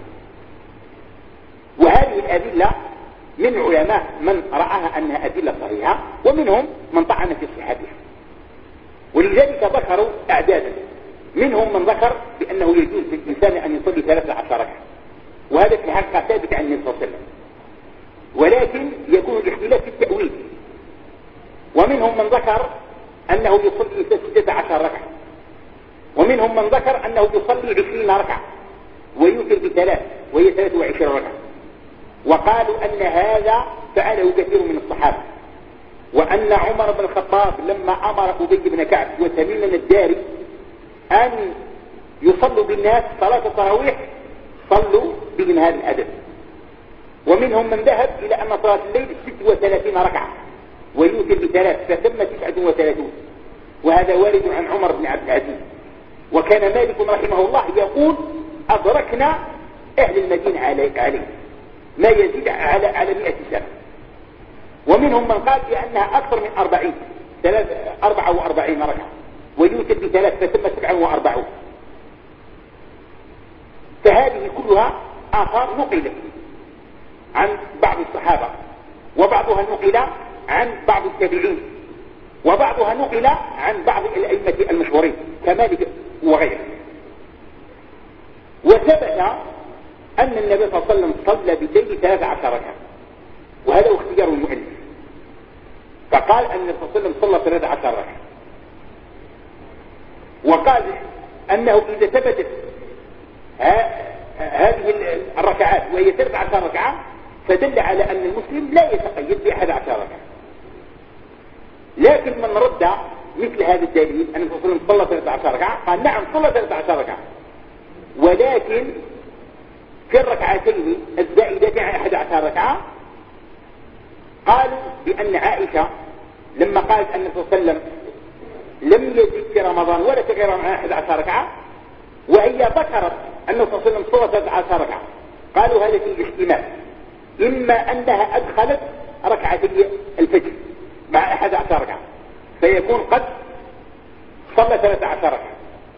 وهذه الأدلة من علماء من رأها أنها أدلة صحيحة، ومنهم من طعن في صحتها، ولذلك ذكروا أعدادا. منهم من ذكر بأنه يجوز للإنسان أن يصلي 13 ركعة، وهذا في الحقيقة ثابت عن النبي صلى الله عليه وسلم، ولكن يكون الاختلاف في التأويل. ومنهم من ذكر أنه يصلي 16 ركعة، ومنهم من ذكر أنه يصلي 20 ركعة ويوتر ب3 وهي 23 ركعة. وقالوا أن هذا فعله كثير من الصحابة، وأن عمر بن الخطاب لما أمر أبي بن كعب وتميم الداري أن يصلوا بالناس صلاة التراويح صلوا بهم هذا العدد. ومنهم من ذهب إلى أن صلاة الليل 36 ركعة ويوتر ب3 فتم 39، وهذا وارد عن عمر بن عبد العزيز. وكان مالك رحمه الله يقول أدركنا أهل المدينة عليه ما يزيد على 100 سنة. ومنهم من قال بأنها أكثر من 44 ركعة ويوتر ب3 فتم 47. فهذه كلها آثار نقلت عن بعض الصحابة، وبعضها نقل عن بعض التابعين، وبعضها نقل عن بعض الأئمة المشهورين كمالك وغيره. وثبت أن النبي صلى الله عليه وسلم صلى بالليل 13 ركعة، وهذا اختيار المؤلف، فقال أن النبي صلى الله عليه وسلم صلى 13 ركعة. وقال أنه إذا ثبتت هذه الركعات وهي 13 ركعة فدل على أن المسلم لا يتقيد ب11 ركعة. لكن من رد مثل هذا الدليل أن النبي صلى الله عليه وسلم صلى 13 ركعة قال نعم صلى 13 ركعة، ولكن في الركعتين الزائدة عن 11 ركعة قالوا بأن عائشة لما قالت أن النبي صلى الله عليه وسلم لم يزد في رمضان ولا في غير 11 ركعة، وهي ذكرت أن النبي صلى الله عليه وسلم صلى 13 ركعة، قالوا هذا فيه احتمال، إما أنها أدخلت ركعتي الفجر مع 11 ركعة فيكون قد صلى 13 ركعة.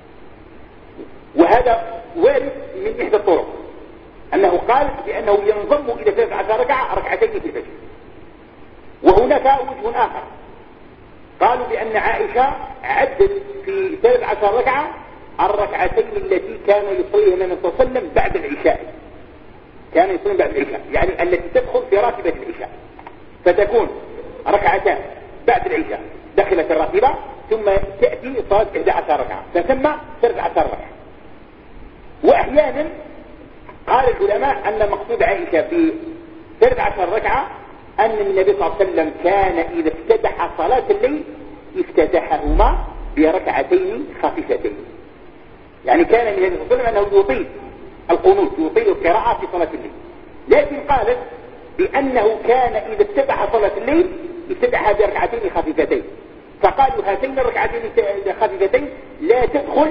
وهذا وارد من إحدى الطرق أنه قال بأنه ينضم إلى 13 ركعة ركعتين في الفجر. وهناك وجه آخر قالوا بأن عائشة عدت في 13 ركعة الركعتين التي كان يصليها النبي صلى الله عليه وسلم بعد العشاء، كان يصلي بعد العشاء، يعني التي تدخل في راتبة العشاء، فتكون ركعتان بعد العشاء دخلت الراتبة ثم تأتي صلاة 11 ركعة فتم 13 ركعة. وأحيانا قال العلماء أن مقصود عائشة في 13 ركعة أن النبي صلى الله عليه وسلم كان إذا افتتح صلاة الليل افتتحهما بركعتين خفيفتين، يعني كان النبي صلى الله عليه وسلم أنه يطيل القنوت يطيل القراءة في صلاة الليل، لكن قالت بأنه كان إذا افتتح صلاة الليل افتتحها بركعتين خفيفتين، فقالوا هاتين الركعتين الخفيفتين لا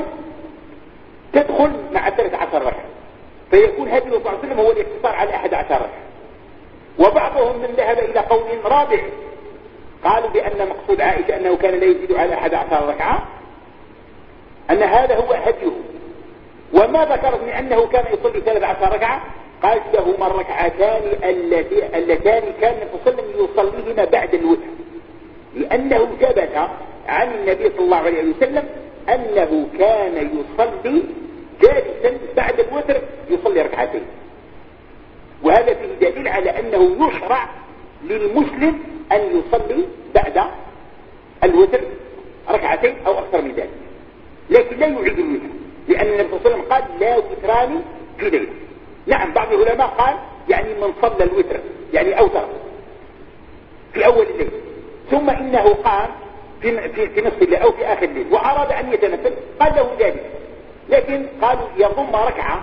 تدخل مع 13 ركعة، فيكون هدي صلى الله عليه وسلم هو الاقتصار على 11 ركعة. وبعضهم من ذهب إلى قول رابع قالوا بأن مقصود عائشة أنه كان لا يزيد على 11 ركعة، أن هذا هو هديه. وما ذكرت من أنه كان يصلي 13 ركعة قالت لهما الركعتان اللتان كان صلى الله عليه وسلم يصليهما بعد الوتر، لأنه ثبت عن النبي صلى الله عليه وسلم أنه كان يصلي جالسا بعد الوتر يصلي ركعتين. وهذا فيه دليل على أنه يشرع للمسلم أن يصلي بعد الوتر ركعتين أو أكثر من ذلك، لكن لا يعيد الوتر، لأن النبي صلى الله عليه وسلم قال لا وتران في ليلة. نعم بعض العلماء قال يعني من صلى الوتر يعني أوتر في أول الليل ثم إنه قام في نصف الليل أو في آخر الليل وأراد أن يتنفل قال له ذلك، لكن قالوا يضم ركعة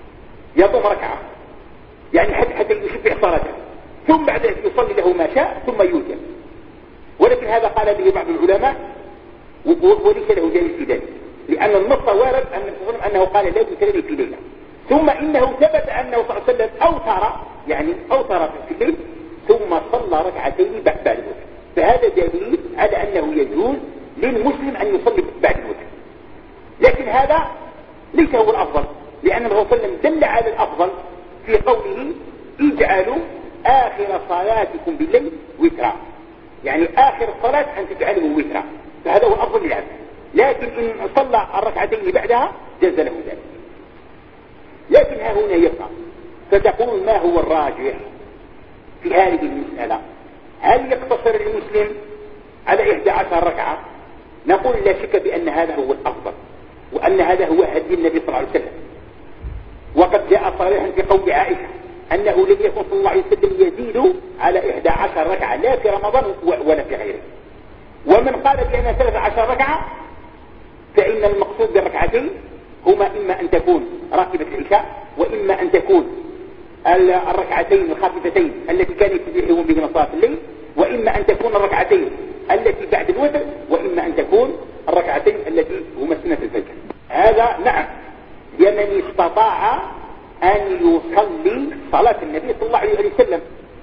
يعني حتى يشبع صلاته ثم بعد ذلك يصلي له ما شاء ثم يوتر. ولكن هذا قال به بعض العلماء وليس له دليل في ذلك، لأن النص وارد أنه قال لا توترني في ليلة، ثم إنه ثبت أنه صلى الله عليه وسلم أوتر في الليل ثم صلى ركعتين بعد الوتر. فهذا دليل على أنه يجوز للمسلم أن يصلي بعد الوتر، لكن هذا ليس هو الأفضل، لأن الرسول صلى الله عليه وسلم دل على الأفضل في قوله اجعلوا آخر صلاتكم بالليل وترا، يعني آخر الصلاة أن تجعله وترا، فهذا هو الأفضل للعبد. لكن إن صلى الركعتين بعدها جاز له ذلك. لكن ها هنا يبقى فتقول ما هو الراجح في هذه المسألة؟ هل يقتصر المسلم على 11 ركعة؟ نقول لا شك بأن هذا هو الأفضل، وأن هذا هو هدي النبي صلى الله عليه وسلم. وقد جاء صريحا في قول عائشة أنه لم يكن صلى الله عليه وسلم يزيد على 11 ركعة لا في رمضان ولا في غيره. ومن قال بأنها 13 ركعة فإن المقصود بالركعتين هما إما أن تكون راتبة العشاء، وإما أن تكون الركعتين الخافتتين التي كان يستبيحون بهما صلاة الليل، وإما أن تكون الركعتين التي بعد الوتر، وإما أن تكون الركعتين التي هما سنة الفجر. هذا نعم لمن استطاع أن يصلي صلاة النبي صلى الله عليه وسلم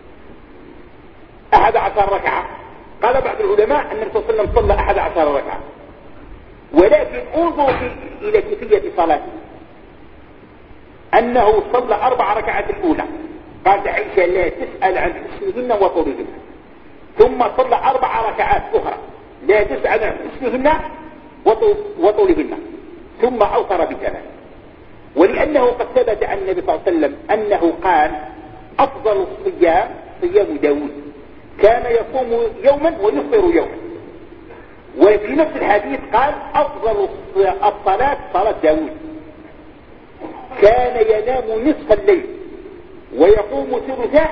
11 ركعة. قال بعض العلماء أن الرسول صلى الله عليه وسلم صلى 11 ركعة، ولكن انظر إلى كيفية صلاته أنه صلى 4 ركعات الأولى، قالت عائشة لا تسأل عن حسنهن وطولهن، ثم صلى 4 ركعات أخرى لا تسأل عن حسنهن وطولهن، ثم أوتر بثلاث. ولأنه قد ثبت عن النبي صلى الله عليه وسلم أنه قال أفضل الصيام صيام داود، كان يصوم يوما ويفطر يوما. وفي نفس الحديث قال أفضل الصلاة صلاة داود، كان ينام نصف الليل ويقوم ثلثه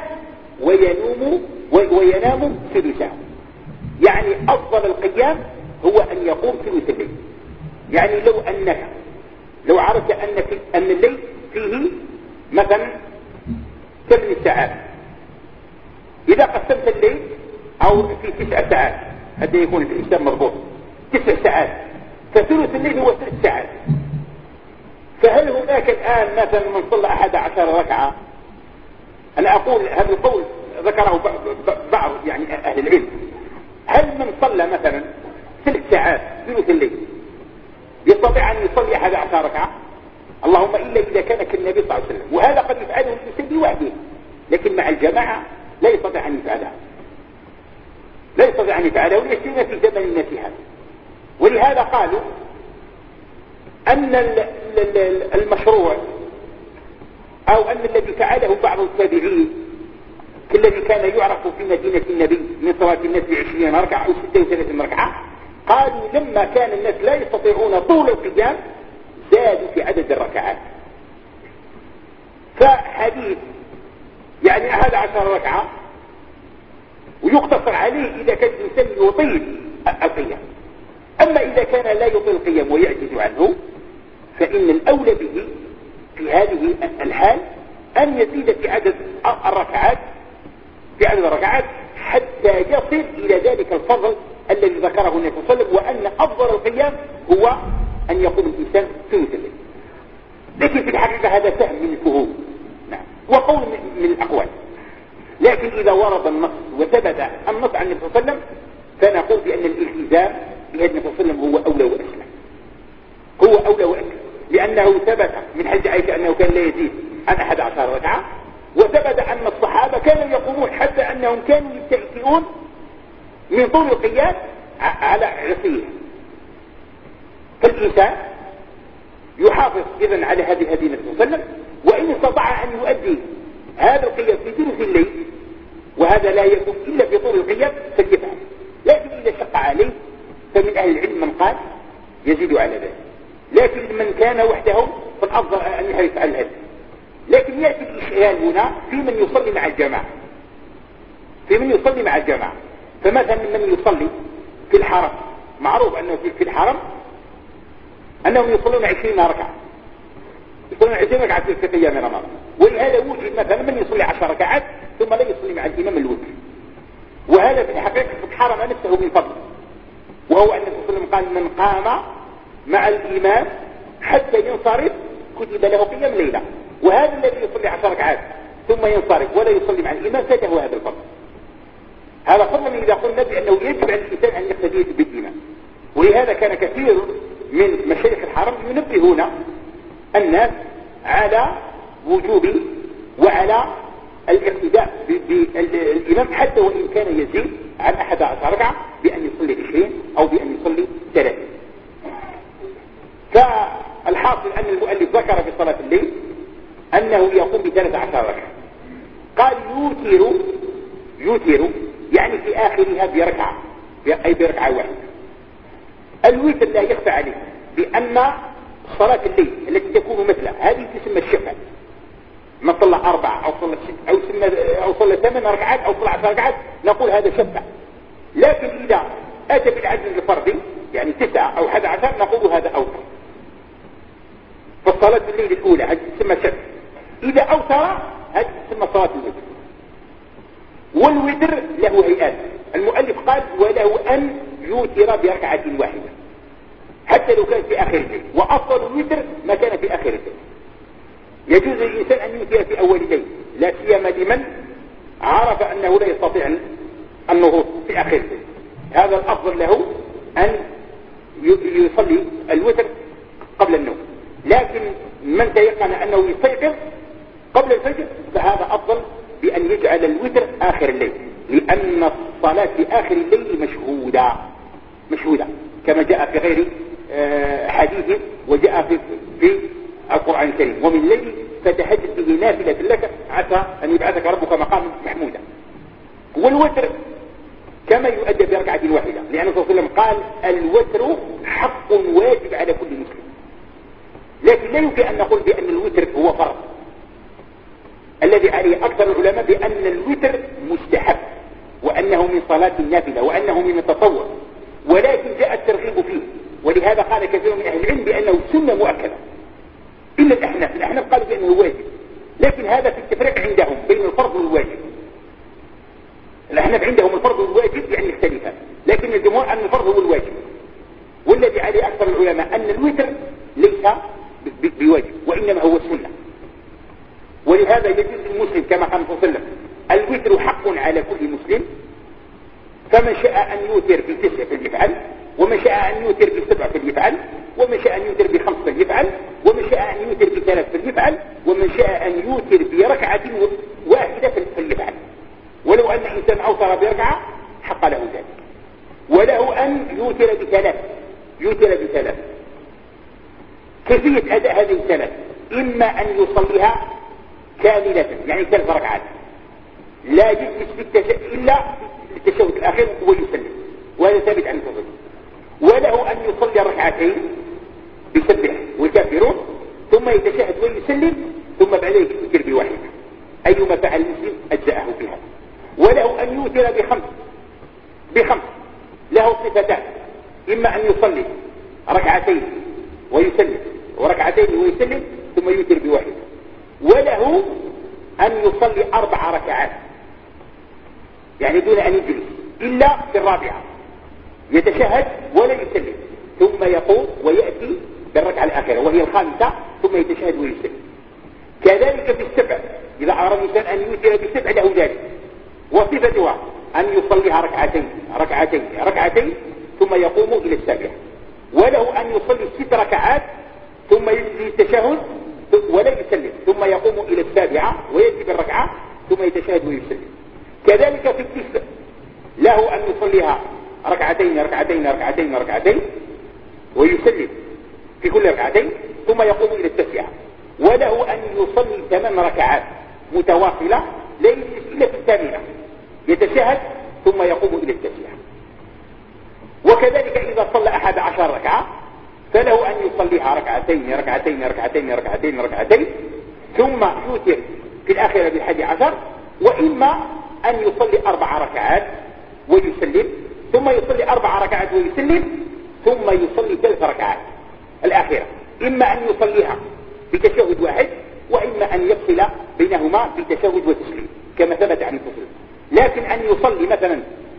وينام ثلثه، يعني أفضل القيام هو أن يقوم ثلث الليل. يعني لو عرفت أن الليل فيه مثلا 8 ساعات، إذا قسمت الليل أو في 9 ساعات هذا يكون الإنسان مضبوط 9 ساعات، فثلث الليل هو 3 ساعات. فهل هناك الآن مثلا من صلى 11 ركعة؟ أنا أقول هذا القول ذكره بعض يعني أهل العلم، هل من صلى مثلا 3 ساعات ثلث الليل يستطيع أن يصلي 11 ركعة؟ اللهم إلا إذا كان كالنبي صلى الله عليه وسلم، وهذا قد يفعله الإنسان لوحده، لكن مع الجماعة لا يستطيع أن يفعله، ليسنا في زمن الناس هذا. ولهذا قالوا أن المشروع أو أن الذي فعله بعض التابعين كالذي كان يعرف في مدينة النبي من صلاة الناس 20 ركعة أو 36 ركعة، قالوا لما كان الناس لا يستطيعون طول القيام زادوا في عدد الركعات. فحديث يعني 11 ركعة ويقتصر عليه إذا كان الإنسان يطيل القيام. أما إذا كان لا يطيل القيام ويعجز عنه فإن الأولى به في هذه الحال أن يزيد في عدد الركعات حتى يصل إلى ذلك الفضل الذي ذكره النبي صلى الله عليه وسلم، وأن أفضل القيام هو أن يقوم الإنسان ثلث الليل. لكن في الحقيقة هذا فهم من الفهوم، نعم، وقول من الأقوال. لكن إذا ورد النص وثبت النص عن النبي صلى الله عليه وسلم فنقول بأن الالتزام بهذا النبي صلى الله عليه وسلم هو أولى وأسلم، لأنه ثبت من حديث عائشة أنه كان لا يزيد عن 11 ركعة، وثبت أن الصحابة كانوا يقومون حتى أنهم كانوا يستيقظون من طول القيام على عصيه. فالإنسان يحافظ إذن على هذه النبي صلى الله عليه وسلم، وإن استطاع أن يؤدي هذا القيام في ثلث الليل، وهذا لا يكون إلا في طول القيام، فليفعل. لكن إذا شق عليه فمن أهل العلم من قال يزيد على ذلك، لكن من كان وحده فالأفضل أن يفعل هذا. لكن يأتي الإشغال هنا في من يصلي مع الجماعة، في من يصلي مع الجماعة. فمثلا من يصلي في الحرم، معروف أنه في الحرم أنهم يصلون 20 ركعة، يصلون 20 ركعة في قيام رمضان. ولهذا وجد مثلا من يصلي 10 ركعات ثم لا يصلي مع الإمام الوتر، وهذا في الحقيقة حرم نفسه من فضله، وهو أن الرسول صلى الله عليه وسلم قال من قام مع الإمام حتى ينصرف كتب له قيام ليلة. وهذا الذي يصلي 10 ركعات ثم ينصرف ولا يصلي مع الإمام فاته هذا الفضل. هذا فضلا إذا قلنا بأنه يجب على الإنسان أن يقتدي بالإمام. ولهذا كان كثير من مشايخ الحرم ينبهون الناس على وجوب وعلى الاقتداء بالإمام حتى وإن كان يزيد عن 11 ركعة بأن يصلي 20 أو بأن يصلي 30. فالحاصل أن المؤلف ذكر في صلاة الليل أنه يقوم ب13 ركعة. قال يوتر يعني في آخرها بركعة، أي بركعة واحدة. الوتر لا يخفى عليه بأن صلاة الليل التي تكون مثلها هذه تسمى الشفع. ما صلى 4 أو صلى 6 أو صلى 8 ركعات أو صلى 10 ركعات نقول هذا شفع. لكن إذا أتى بالعدد الفردي يعني 9 أو 11 نقول هذا أوتر. فالصلاة الليل الأولى هذه تسمى شفع. إذا أوتر هذه تسمى صلاة الوتر. والوتر له هيئات. المؤلف قال وله أن يوتر بركعة واحدة حتى لو كان في آخر الليل، وأفضل الوتر ما كان في آخر الليل. يجوز للإنسان أن يوتر في أول الليل، لا سيما لمن عرف أنه لا يستطيع النهوض في آخر الليل. هذا الأفضل له أن يصلي الوتر قبل النوم. لكن من تيقن أنه يستيقظ قبل الفجر فهذا أفضل بأن يجعل الوتر آخر الليل، لأن الصلاة في آخر الليل مشهودة كما جاء في غير حديث وجاء في القرآن الكريم. ومن الليل فتهجد به نافلة لك عسى أن يبعثك ربك مقام محمودا. والوتر كما يؤدى بركعة واحدة، لأن الرسول صلى الله عليه وسلم قال الوتر حق واجب على كل مسلم. لكن لا يمكن أن نقول بأن الوتر هو فرض. الذي عليه أكثر العلماء بأن الوتر مستحب، وأنه من صلاة النافلة، وأنه من التطوع، ولكن جاء الترغيب فيه. ولهذا قال كثير من أهل العلم بأنه سنة مؤكدة إلا الأحناف قالوا بأنه واجب. لكن هذا في التفريق عندهم بين الفرض والواجب. الأحناف عندهم الفرض والواجب يعني يختلفان، لكن الجمهور أن الفرض هو الواجب. والذي عليه أكثر العلماء أن الوتر ليس بواجب وإنما هو السنة. ولهذا يجوز المسلم كما قال صلى الله عليه وسلم الوتر حق على كل مسلم، فمن شاء أن يوتر ب9 فليفعل، ومن شاء أن يوتر ب7 فليفعل، ومن شاء أن يوتر ب5 فليفعل، ومن شاء أن يوتر ب3 فليفعل، ومن شاء أن يوتر بركعة واحدة فليفعل. ولو أن إنسان أوتر بركعة حق له ذلك. وله أن يوتر ب3. كيفية أداء هذه ال3 إما أن يصليها كاملة يعني 3 ركعات لا يجلس إلا في التشهد الأخير ويسلم، وهذا ثابت عن الفضل. وله أن يصلي ركعتين بسبح والكافرون ثم يتشهد ويسلم، ثم بعد ذلك يوتر بواحدة. أيما فعل المسلم أجزأه بها. وله أن يوتر بخمس له صفتان، إما أن يصلي ركعتين ويسلم، وركعتين ويسلم، ثم يوتر بواحدة. وله أن يصلي 4 ركعات يعني دون أن يجلس إلا في الرابعة، يتشهد ولا يسلم، ثم يقوم ويأتي بالركعة الأخيرة وهي الخامسة، ثم يتشهد ويسلم. كذلك في السبع إذا أراد الإنسان أن يوتر بالسبع له ذلك، وصفتها أن يصليها ركعتين ثم يقوم إلى السابعة. وله أن يصلي 6 ركعات ثم يجلس التشهد ولا يسلم، ثم يقوم إلى السابعة ويأتي بالركعة ثم يتشهد ويسلم. كذلك في التسع له أن يصليها ركعتين ركعتين ركعتين ركعتين ويسلم في كل ركعتين ثم يقوم إلى التسعة، وله أن يصلي 8 ركعات متواصلة لا يجلس إلا في الثامنة، يتشهد ثم يقوم إلى التسعة. وكذلك إذا صلى 11 ركعة فله أن يصليها ركعتين ركعتين ركعتين ركعتين ركعتين ثم يوتر في الآخرة ب11، وإما أن يصلي 4 ركعات ويسلم ثم يصلي 4 ركعات ويسلم ثم يصلي 3 ركعات الآخرة، إما أن يصليها بتشهد واحد وإما أن يفصل بينهما بتشهد وتسليم كما ثبت عن الفصل. لكن أن يصلي مثلا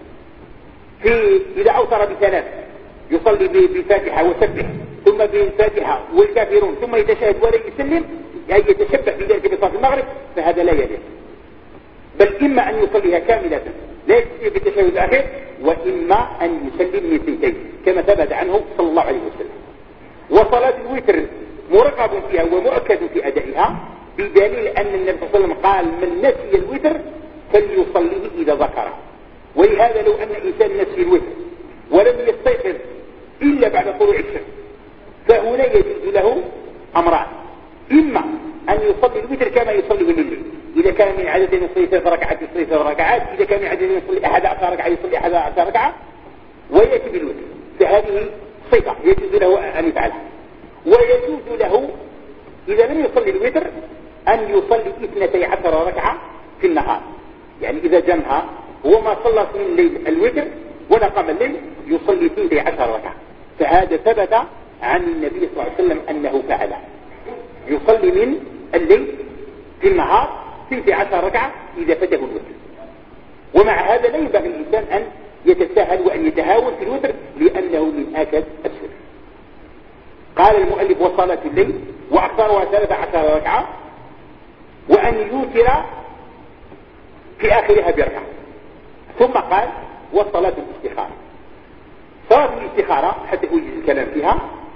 إذا أوتر ب3 يصلي بفاتحة وسبح ثم بالفاتحة والكافرون ثم يتشهد ولا يسلم، يعني يتشبه بذلك بصلاة المغرب، فهذا لا يليق. بل إما أن يصليها كاملة لا يستطيع بالتشهد الأخير، وإما أن يسلم من 2 كما ثبت عنه صلى الله عليه وسلم. وصلاة الوتر مرغب فيها ومؤكد في أدائها بدليل أن النبي صلى الله عليه وسلم قال من نسي الوتر فليصليه إذا ذكره. ولهذا لو أن إنسان نسي الوتر ولم يستيقظ إلا بعد طلوع الشمس فهنا يجوز له أمران: إما أن يصلي الوتر كما يصليه بالليل، إذا كان من عدد يصلي 3 ركعات يصلي 3 ركعات، إذا كان من عدد يصلي 11 ركعة يصلي 11 ركعة ويأتي بالوتر، فهذه صفة يجوز له أن يفعلها. ويجوز له إذا لم يصلي الوتر أن يصلي 12 ركعة في النهار، يعني إذا جمعها هو ما صلى من الليل الوتر ولا قام الليل يصلي 12 ركعة، فهذا ثبت عن النبي صلى الله عليه وسلم أنه فعله، يصلي من الليل في النهار 12 ركعة إذا فته الوتر. ومع هذا لا ينبغي الإنسان أن يتساهل وأن يتهاون في الوتر لأنه من آكد السر. قال المؤلف: وصلاة الليل وأكثرها 13 ركعة، وأن يوتر في آخرها بركعة. ثم قال: وصلاة الاستخارة. صلاة الاستخارة حتى أوجد الكلام فيها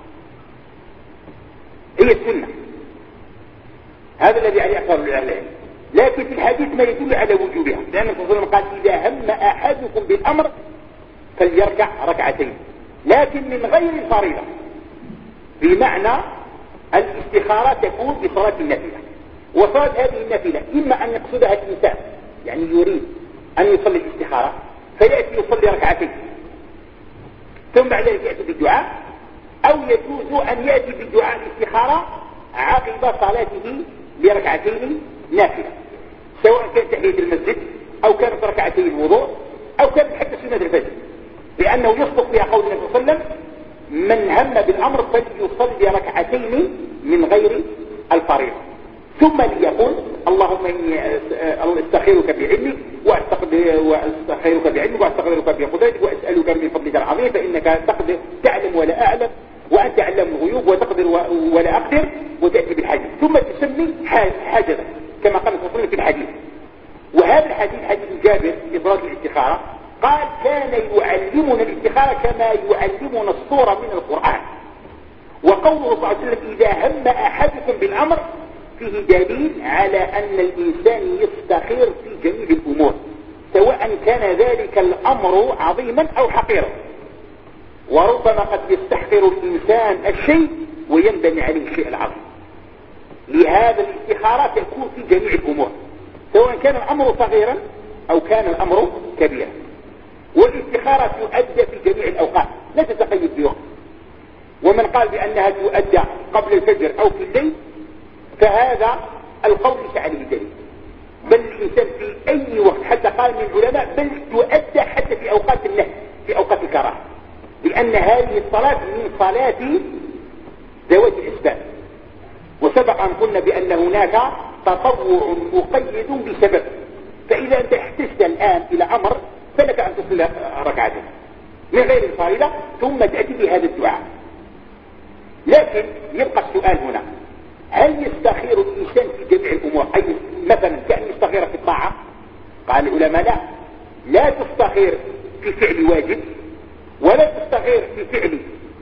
هي السنة، هذا الذي عليه أكثر العلماء، لكن في الحديث ما يدل على وجوبها، لأن الرسول صلى الله عليه وسلم قال: إذا هم أحدكم بالأمر فليركع 2 لكن من غير الفريضة، بمعنى الاستخارة تكون بصلاة النافلة. وصلاة هذه النافلة إما أن يقصدها الإنسان، يعني يريد أن يصلي الاستخارة فيأتي يصلي 2 ثم بعد ذلك يأتي بالدعاء، أو يجوز أن يأتي بالدعاء الاستخارة عقب صلاته ب2 نافلة، سواء كانت تحية المسجد أو كانت 2 الوضوء أو كانت حتى سنة الفجر، لأنه يصدق فيها قول النبي صلى الله عليه وسلم: من هم بالأمر فليصلي 2 من غير الفريضة، ثم ليقول: اللهم إني أستخيرك بعلمك وأستخيرك بعلمك وأستغفرك بقدرتك وأسألك من فضلك العظيم فإنك تقدر تعلم ولا أعلم وأنت علام الغيوب وتقدر ولا أقدر، وتأتي بالحديث ثم تسمي حاجتك كما قال صلى الله عليه وسلم في الحديث. وهذا الحديث حديث جابر في صلاة الاستخارة قال: كان يعلمنا الاستخارة كما يعلمنا السورة من القرآن. وقوله صلى الله عليه وسلم: إذا هم أحدكم بالأمر فيه دليل على أن الإنسان يستخير في جميع الأمور، سواء كان ذلك الأمر عظيما أو حقيرا. وربما قد يستحقر الإنسان الشيء وينبني عليه الشيء العظيم. لهذا الاستخارة تكون في جميع الأمور، سواء كان الأمر صغيرا أو كان الأمر كبيرا. والاستخارة تؤدى في جميع الأوقات لا تتقيد بوقت. ومن قال بأنها تؤدى قبل الفجر أو في الليل فهذا القول ليس عليه دليل، بل الإنسان في أي وقت، حتى قال من العلماء بل تؤدى حتى في أوقات النهي، في أوقات الكراهة، لأن هذه الصلاة من صلاة ذوات الأسباب. وسبق أن قلنا بأن هناك تطوع مقيد بسبب، فإذا أنت احتجت الآن إلى أمر فلك أن تصلي 2 من غير الفريضة ثم تأتي بهذا الدعاء. لكن يبقى السؤال هنا: هل يستخير الإنسان في جميع الأمور؟ أي مثلا كأن يستخير في الطاعة؟ قال العلماء: لا تستخير في فعل واجب، ولا تستخير في فعل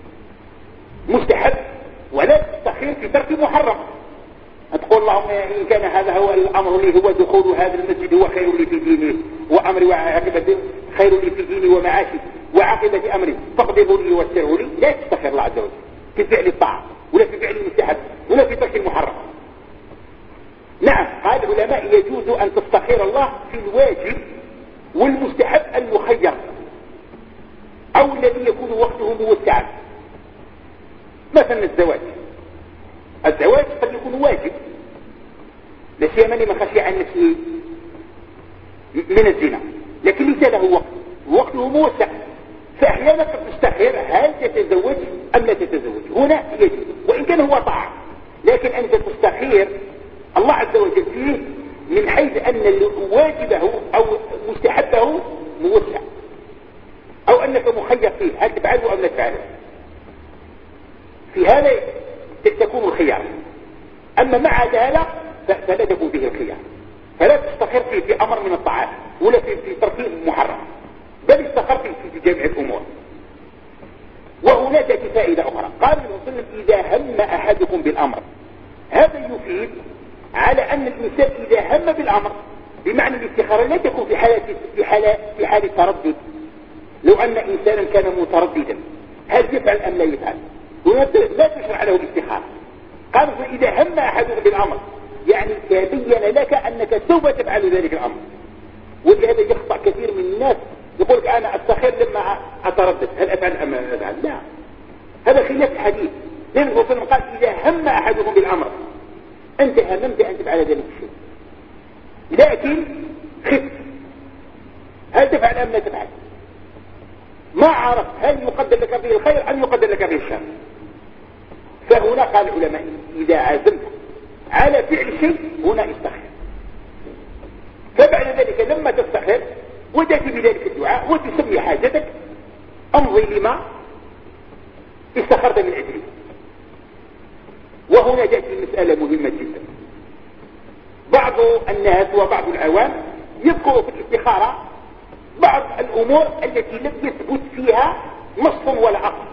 مستحب، ولا تستخير في ترك محرم. تقول: اللهم إن كان هذا هو الأمر لي، هو دخول هذا المسجد هو خير لي في ديني وأمري وعاقبته، خير لي في ديني ومعاشي وعاقبة أمري فاقدره لي ويسره لي، لا تستخير الله عز وجل في فعل الطاعة ولا في فعل المستحب ولا في ترك المحرم. نعم، قال العلماء يجوز أن تستخير الله في الواجب والمستحب المخير أو الذي يكون وقته موسعا. مثلا الزواج قد يكون واجب لا سيما لمن خشي عن نفسه من الزنا، لكن ليس له وقت وقته موسع، فأحيانا قد تستخير هل تتزوج أم لا تتزوج. هنا يجب وإن كان هو طاعة، لكن أنت تستخير الله عز وجل فيه من حيث أن واجبه أو مستحبه موسع، أو أنك مخير فيه هل تفعله أم لا تفعله. في هذا تكون الخيار، أما مع ذلك فلا تكون به الخيار، فلا تستخير فيه في أمر من الطاعات ولا في ترك محرم، بل استخر في جميع الأمور. وهنا تأتي فائدة أخرى، قال المسلم إذا هم أحدكم بالأمر. هذا يفيد على أن الإنسان إذا هم بالأمر، بمعنى الاستخارة لا تكون في حالة تردد. لو أن إنسانا كان مترددا هل يفعل أم لا يفعل، لا تشرع له الاستخارة. قال إذا هم أحدكم بالأمر يعني تبين لك أنك سوف تفعل ذلك الأمر. ولهذا يخطأ كثير من الناس، يقول لك أنا أستخير لما أتردد هل أفعل أم لا أفعل. لا، هذا خلاف الحديث. لأن الرسول قال إذا هم أحدكم بالأمر، أنت هممت أن تفعل ذلك الشيء لكن خفت هل تفعل أم لا تفعل، ما عرف هل يقدر لك به الخير أم يقدر لك به الشر. فهنا قال العلماء إذا عزمت على فعل شيء هنا استخير. فبعد ذلك لما تستخير وتأتي بذلك الدعاء وتسمي حاجتك أمضي لما استخرت من أجله. وهنا تأتي مسألة مهمة جدا. بعض الناس وبعض العوام يذكروا في الاستخارة بعض الأمور التي لم يثبت فيها نص ولا عقل.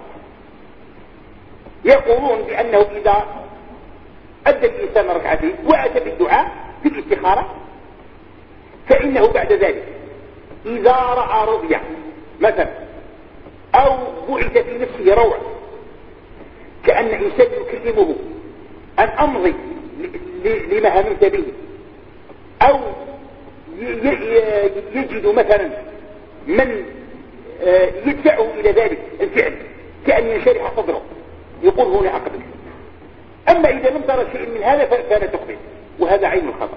يقولون بأنه إذا أدى الإنسان ركعتين وأتى بالدعاء في الاستخارة فإنه بعد ذلك إذا رأى رؤيا مثلا أو بعث في نفسه روع كأن إنسان يكلمه أن أمضي لما هممت به، أو يجد مثلا من يدفعه إلى ذلك الفعل كأن ينشرح صدره، يقول هنا أقبل. أما إذا لم ترى شيء من هذا فلا تقبل، وهذا عين الخطأ.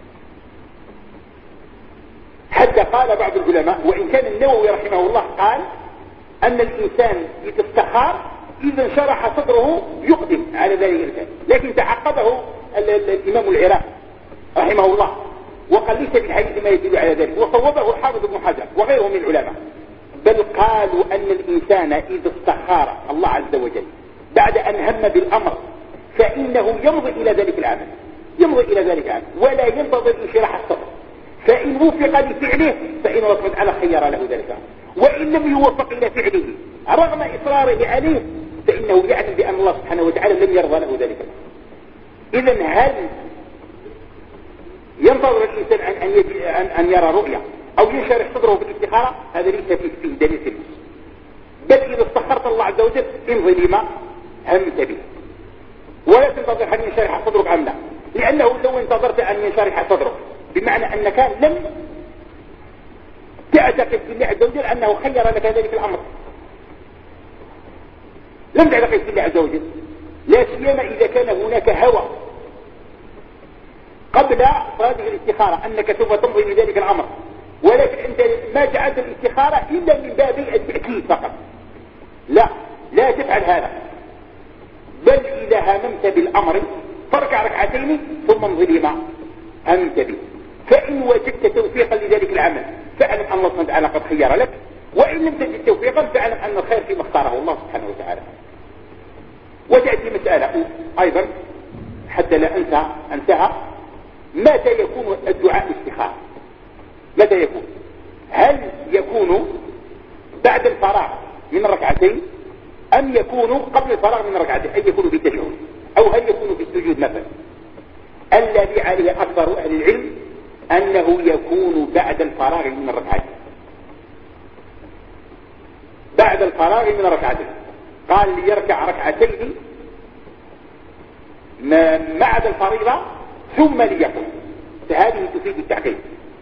حتى قال بعض العلماء وإن كان النووي رحمه الله قال أن الإنسان يتستخار إذا انشرح صدره يقدم على ذلك الفعل، لكن تعقبه الإمام العراقي رحمه الله وقال ليس بالحديث ما يدل على ذلك، وصوبه الحافظ ابن حجر وغيره من العلماء، بل قالوا أن الإنسان إذا استخار الله عز وجل بعد أن هم بالأمر فإنه يمضي إلى ذلك العمل، ولا ينتظر انشراح الصدر. فإن وفق لفعله فإن الله تعالى خير له ذلك، وإن لم يوفق إلى فعله رغم إصراره عليه فإنه يعلم بأن الله سبحانه وتعالى لم يرضى له ذلك. إذن هل ينتظر الإنسان أن يرى رؤيا أو ينشرح صدره بالاستخارة؟ هذا ليس فيه دليل في النص، بل إذا استخرت الله عز وجل امضي لما همت به، ولا تنتظر أن ينشرح صدرك أم لا، لأنه لو انتظرت أن ينشرح صدرك بمعنى أنك لم تعتقد بالله عز وجل أنه خير لك ذلك الأمر، لم تعتقد بالله عز وجل، لا سيما إذا كان هناك هوى قبل هذه الاستخارة أنك سوف تمضي لذلك الأمر، ولكن أنت ما جعلت الاستخارة إلا من باب التأكيد فقط. لا تفعل هذا، بل إذا هممت بالأمر فاركع ركعتين ثم امضي لما هممت به. فإن وجدت توفيقا لذلك العمل فاعلم أن الله سبحانه وتعالى قد خير لك، وإن لم تجد توفيقا فاعلم أن الخير فيما اختاره الله سبحانه وتعالى. وتأتي مسألة أيضا حتى لا أنساها، متى يكون الدعاء استخارة؟ متى يكون؟ هل يكون بعد الفراغ من الركعتين أم يكون قبل الفراغ من الركعتين، أي يكون في التشهد، أو هل يكون في السجود مثلا؟ الذي عليه أكثر أهل العلم أنه يكون بعد الفراغ من الركعتين، بعد الفراغ من ركعتين. قال ليركع ركعتين بعد الفريضة ثم ليقل، فهذه تفيد التعقيد،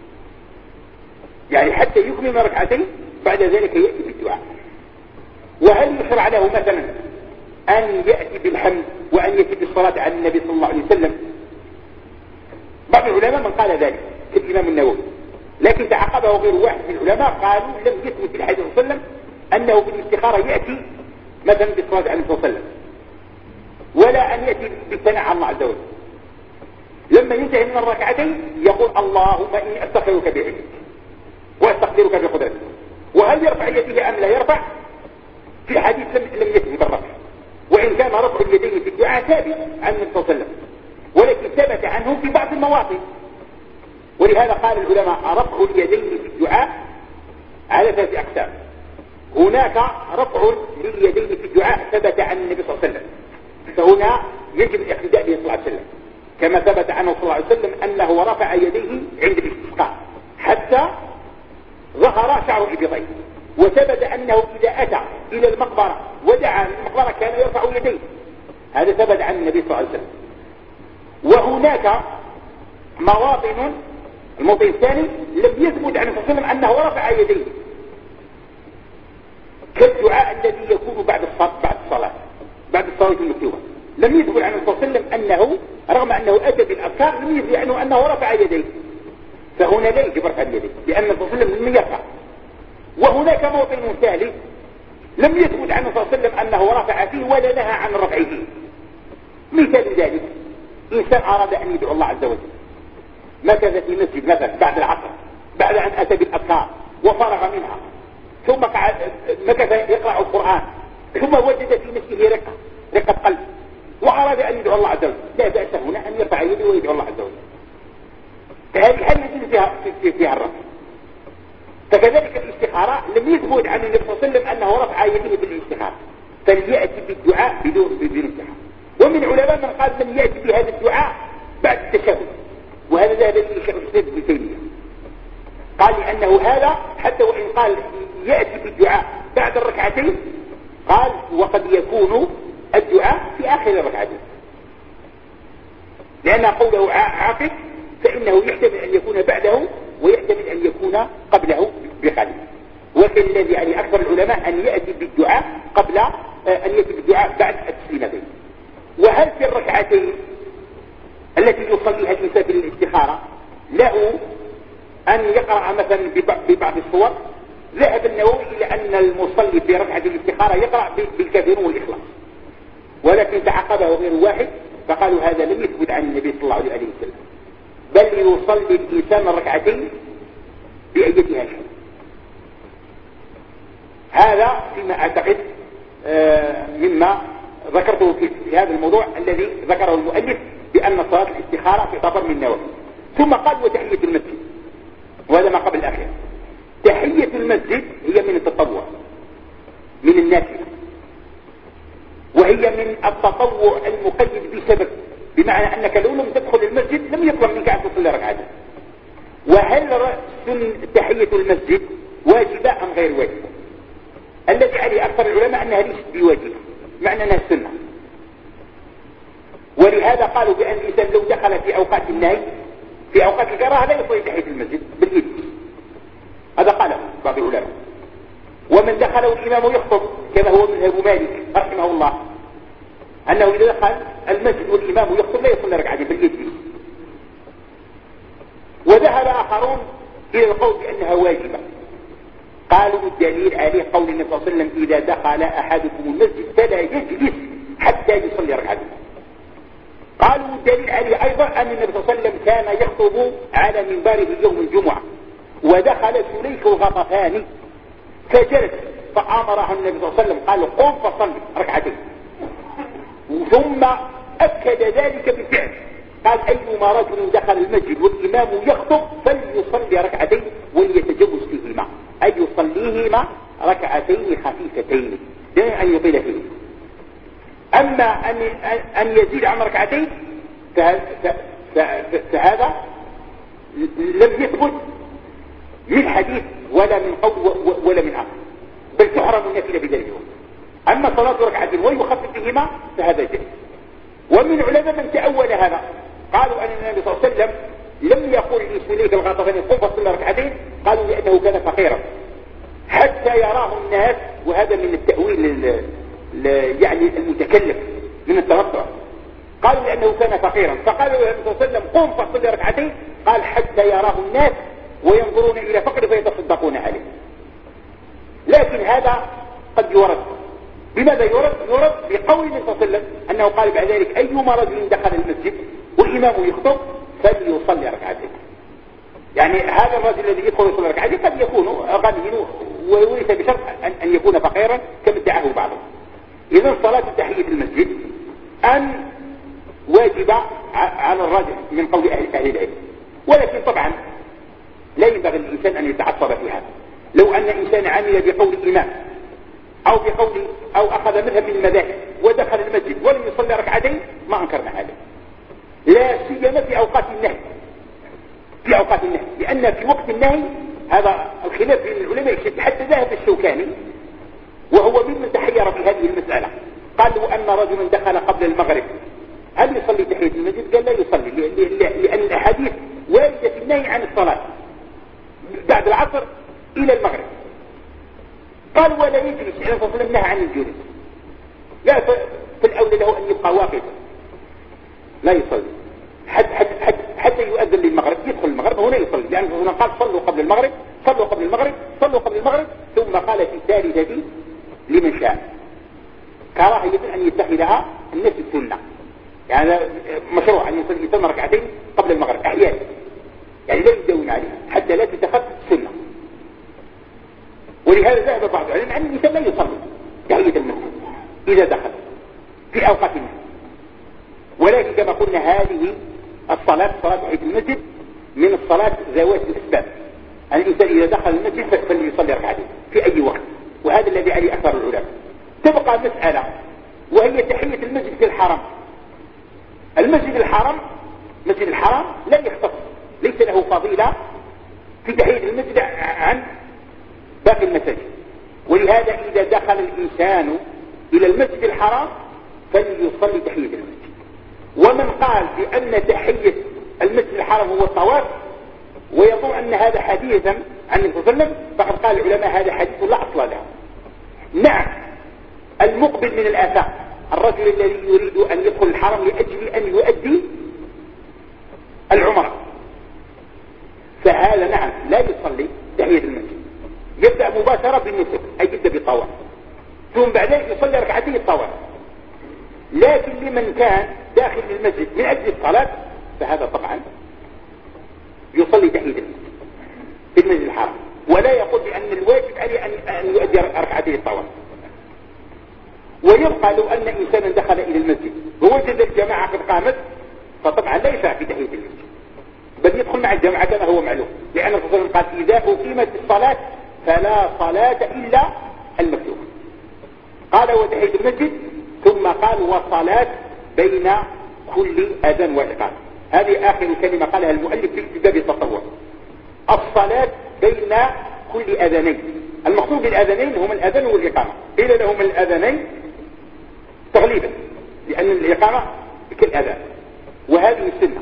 يعني حتى يكمل ركعتين بعد ذلك يأتي بالدعاء. وهل يشرع له مثلا أن يأتي بالحمد وأن يأتي بالصلاة على النبي صلى الله عليه وسلم؟ بعض العلماء من قال ذلك كالإمام النووي، لكن تعقبه غير واحد من العلماء قالوا لم يثبت في الحديث صلى الله عليه وسلم أنه بالاستخارة يأتي مثلا بالصلاة على النبي صلى الله عليه وسلم، ولا أن يأتي بالثناء على الله عز وجل. لما ينتهي من الركعتين يقول اللهم إني أستغفرك بعلمك وأستقدرك بقدرتك. وهل يرفع يده أم لا يرفع؟ في حديث لم يثبت الرفع، وإن كان رفع اليدين في الدعاء ثابت عن النبي صلى الله عليه وسلم، ولكن ثبت عنه في بعض المواطن. ولهذا قال العلماء رفع اليدين في الدعاء على 3 أقسام. هناك رفع لليدين في الدعاء ثبت عن النبي صلى الله عليه وسلم، فهنا يجب الاقتداء به صلى الله عليه وسلم، كما ثبت عنه صلى الله عليه وسلم أنه رفع يديه عند الاستسقاء حتى ظهر شعر إبطيه، وثبت أنه إذا أتى إلى المقبرة ودعا من المقبرة كان يرفع يديه، هذا ثبت عن النبي صلى الله عليه وسلم. وهناك مواطن، الموطن الثاني لم يثبت عن النبي صلى الله عليه وسلم أنه رفع يديه، كالدعاء الذي يكون بعد الصلاة المكتوبة، لم يثبت عن النبي صلى الله عليه وسلم أنه رغم أنه أتى بالأذكار لم يثبت عنه أنه رفع يديه، فهنا لا يجب رفع اليدين لأن النبي صلى الله عليه وسلم لم يرفع. وهناك موطن ثالث لم يثبت عنه صلى الله عليه وسلم أنه رفع فيه ولا نهى عن رفعه. مثال ذلك إنسان أراد أن يدعو الله عز وجل، مكث في مسجد مثلا بعد العصر بعد أن أتى بالأذكار وفرغ منها، ثم مكث يقرأ القرآن، ثم وجد في نفسه رقة قلب وأراد أن يدعو الله عز وجل، لا بأس هنا أن يرفع يده ويدعو الله عز وجل، فهذه هل يجوز فيها الرفع. فكذلك الاستخارة لم يثبت عن النبي صلى الله عليه وسلم أنه رفع يده بالاستخارة، فليأتي بالدعاء بدون استخارة. ومن علماء من قال لم يأتي بهذا الدعاء بعد التشهد، وهذا ذهب إليه شيخ الإسلام ابن تيمية، قال لأنه هذا حتى وإن قال يأتي بالدعاء بعد الركعتين قال وقد يكون الدعاء في آخر الركعتين، لأن قوله عاقب فإنه يحتمل أن يكون بعده ويحتمل أن يكون قبله بقليل. وكالذي يعني أكثر العلماء أن يأتي بالدعاء قبل أن يأتي بالدعاء بعد التسليمتين. وهل في الركعتين التي يصليها الإنسان في الاستخارة له أن يقرأ مثلا ببعض الصور؟ ذهب النووي إلى أن المصلي في ركعة الاستخارة يقرأ بالكافرون والإخلاص، ولكن تعقبه غير واحد فقالوا هذا لم يثبت عن النبي صلى الله عليه وسلم، بل يصلي الإنسان الركعتين بأيتها شيء. هذا فيما أعتقد مما ذكرته في هذا الموضوع الذي ذكره المؤلف بأن صلاة الاستخارة تعتبر من النوافل. ثم قال وتحية المسجد، وهذا ما قبل الأخير. تحية المسجد هي من التطوع، من النافلة، وهي من التطوع المقيد بسبب، بمعنى أنك لو لم تدخل المسجد لم يطلب منك أن تصلي ركعتين. وهل تحية المسجد واجبة أم غير واجبة؟ الذي عليه أكثر العلماء أنها ليست بواجبة، معنى أنها السنة. ولهذا قالوا بأن الإنسان لو دخل في أوقات النهي في أوقات الكراهة لا يصلي تحية المسجد باليد، هذا قاله بعض العلماء. ومن دخل والإمام يخطب كما هو مذهب مالك رحمه الله، أنه إذا دخل المسجد والإمام يخطب لا يصلي ركعتين باليد. وذهب آخرون إلى القول بأنها واجبة، قالوا الدليل عليه قول النبي صلى الله عليه وسلم إذا دخل أحدكم المسجد فلا يجلس حتى يصلي ركعتين. قالوا الدليل عليه أيضا أن النبي صلى الله عليه وسلم كان يخطب على منبره يوم الجمعة، ودخل سليك الغطفاني فجلس فأمره النبي صلى الله عليه وسلم قال قم فصلي ركعتين، ثم أكد ذلك بالفعل، قال أيما رجل دخل المسجد والإمام يخطب فليصلي ركعتين وليتجوز فيهما، أي يصليهما ركعتين خفيفتين دون أن يطيل فيه. أما أن يزيد عن ركعتين فهذا لم يثبت من حديث ولا من قول ولا من أمر. بل تحرم النافلة بذلك. أما صلاة ركعتين ويخفف بهما فهذا جائز. ومن علماء من تأول هذا، قالوا أن النبي صلى الله عليه وسلم لم يقل لسليك الغطفاني قم فصل ركعتين، قالوا لأنه كان فقيرا حتى يراه الناس، وهذا من التأويل يعني المتكلف من التنطع. قالوا لأنه كان فقيرا، فقالوا النبي صلى الله عليه وسلم قم فصل ركعتين، قال حتى يراه الناس وينظرون إلى فقر فيتصدقون عليه. لكن هذا قد يورد. بماذا يورد؟ يورد بقول النبي صلى الله عليه وسلم أنه قال بعد ذلك أيما رجل دخل المسجد والإمام يخطب فليصلي ركعتين. يعني هذا الرجل الذي يدخل يصلي ركعتين قد يكون غنيا ويورث بشرط أن يكون فقيرا كما ادعاه بعضهم. إذن صلاة تحية المسجد أن واجب على الراجح من قول أهل العلم، ولكن طبعا لا ينبغي للإنسان أن يتعصب في هذا. لو أن إنسان عمل بقول الإمام أو أخذ مذهب من المذاهب ودخل المسجد ولم يصلي ركعتين ما أنكرنا هذا، لا سيما في أوقات النهي. لأن في وقت النهي هذا الخلاف بين العلماء يكشف. حتى ذهب الشوكاني وهو ممن تحير في هذه المسألة، قال له أن رجلا دخل قبل المغرب هل يصلي تحية المسجد؟ قال لا يصلي، لأن الأحاديث واردة في النهي عن الصلاة بعد العصر إلى المغرب. قال ولا يجلس، النبي صلى الله عليه وسلم نهى عن الجلوس، لا فالأولى له أن يبقى واقفا لا يصلي حتى يؤذن للمغرب، يدخل المغرب هنا يصلي، لأنه هنا قال صلوا قبل المغرب ثم قال في الثالثة لمن شاء كراهية أن يتخذها الناس السنة. يعني مشروع أن يصلي ركعتين قبل المغرب أحيانا، يعني لا يدون عليها حتى لا تتخذ سنة. ولهذا ذهب بعض العلماء أن الإنسان لا يصلي تحية المسجد إذا دخل في أوقات النهي. ولكن كما قلنا هذه الصلاة تحية المسجد من الصلاة ذوات الأسباب. الإنسان إذا دخل المسجد فليصلي ركعتين في أي وقت، وهذا الذي عليه أكثر العلماء. تبقى مسألة وهي تحية المسجد في الحرم. المسجد الحرام لا يختص، ليس له فضيلة في تحية المسجد عن باقي المساجد. ولهذا إذا دخل الإنسان إلى المسجد الحرام فليصلي تحية المسجد. ومن قال بأن تحية المسجد الحرام هو الطواف ويظن أن هذا حديثا عن النبي صلى الله عليه وسلم فقد قال العلماء هذا حديث لا أصل له. نعم، المقبل من الآفاق، الرجل الذي يريد أن يدخل الحرم لأجل أن يؤدي العمرة، فهذا نعم لا يصلي تحية المسجد، يبدأ مباشرة بالنسك أي يبدأ بالطواف، ثم بعد ذلك يصلي ركعتين الطواف. لكن لمن كان داخل المسجد من أجل الصلاة فهذا طبعا يصلي تحية المسجد في المسجد الحرام، ولا يقول بأن الواجب عليه أن يؤدي ركعتين الطواف. ويبقى لو أن إنسانا دخل إلى المسجد ووجد الجماعة قد قامت فطبعا لا يشرع في تحية المسجد، بل يدخل مع الجماعة كما هو معلوم، لأن الرسول صلى الله عليه وسلم قال إذا أقيمت الصلاة فلا صلاة إلا المكتوبة. قال وتحية المسجد ثم قال وصلاة بين كل أذان وإقامة. هذه آخر كلمة قالها المؤلف في باب التطوع، الصلاة بين كل أذانين. المقصود بالأذانين هم الأذان والإقامة، قيل لهم الأذانين تغليبا لأن الإقامة كالأذان، وهذه السنة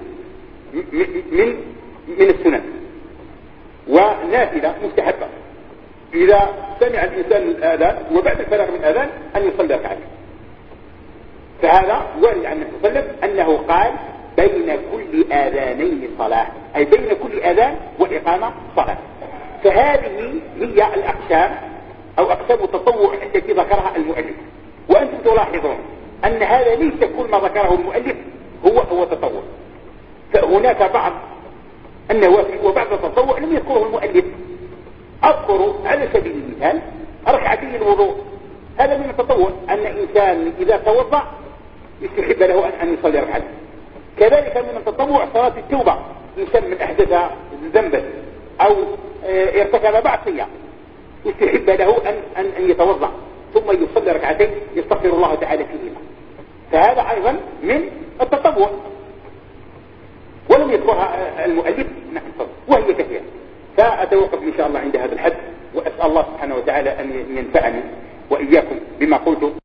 من السنن ونافلة مستحبة. إذا سمع الإنسان الآذان وبعد الفراغ من الآذان أن يصلي ركعتين. فهذا ورد عن النبي صلى الله عليه وسلم أنه قال بين كل آذانين صلاة، أي بين كل آذان وإقامة صلاة. فهذه هي الأقسام أو أقسام التطوع التي ذكرها المؤلف. وأنتم تلاحظون أن هذا ليس كل ما ذكره المؤلف هو تطوع، فهناك بعض النوافل وبعض التطوع لم يذكره المؤلف. أذكر على سبيل المثال ركعتي الوضوء، هذا من التطوع، أن إنسان إذا توضأ يستحب له أن يصلي ركعتين. كذلك من التطوع صلاة التوبة، إنسان من أحدث ذنبا أو ارتكب معصية يستحب له أن يتوضأ ثم يصلي ركعتين يستغفر الله تعالى فيهما، فهذا أيضا من التطوع ولم يذكرها المؤلف، وهي كثيرة. فأتوقف إن شاء الله عند هذا الحد، وأسأل الله سبحانه وتعالى أن ينفعني وإياكم بما قلت.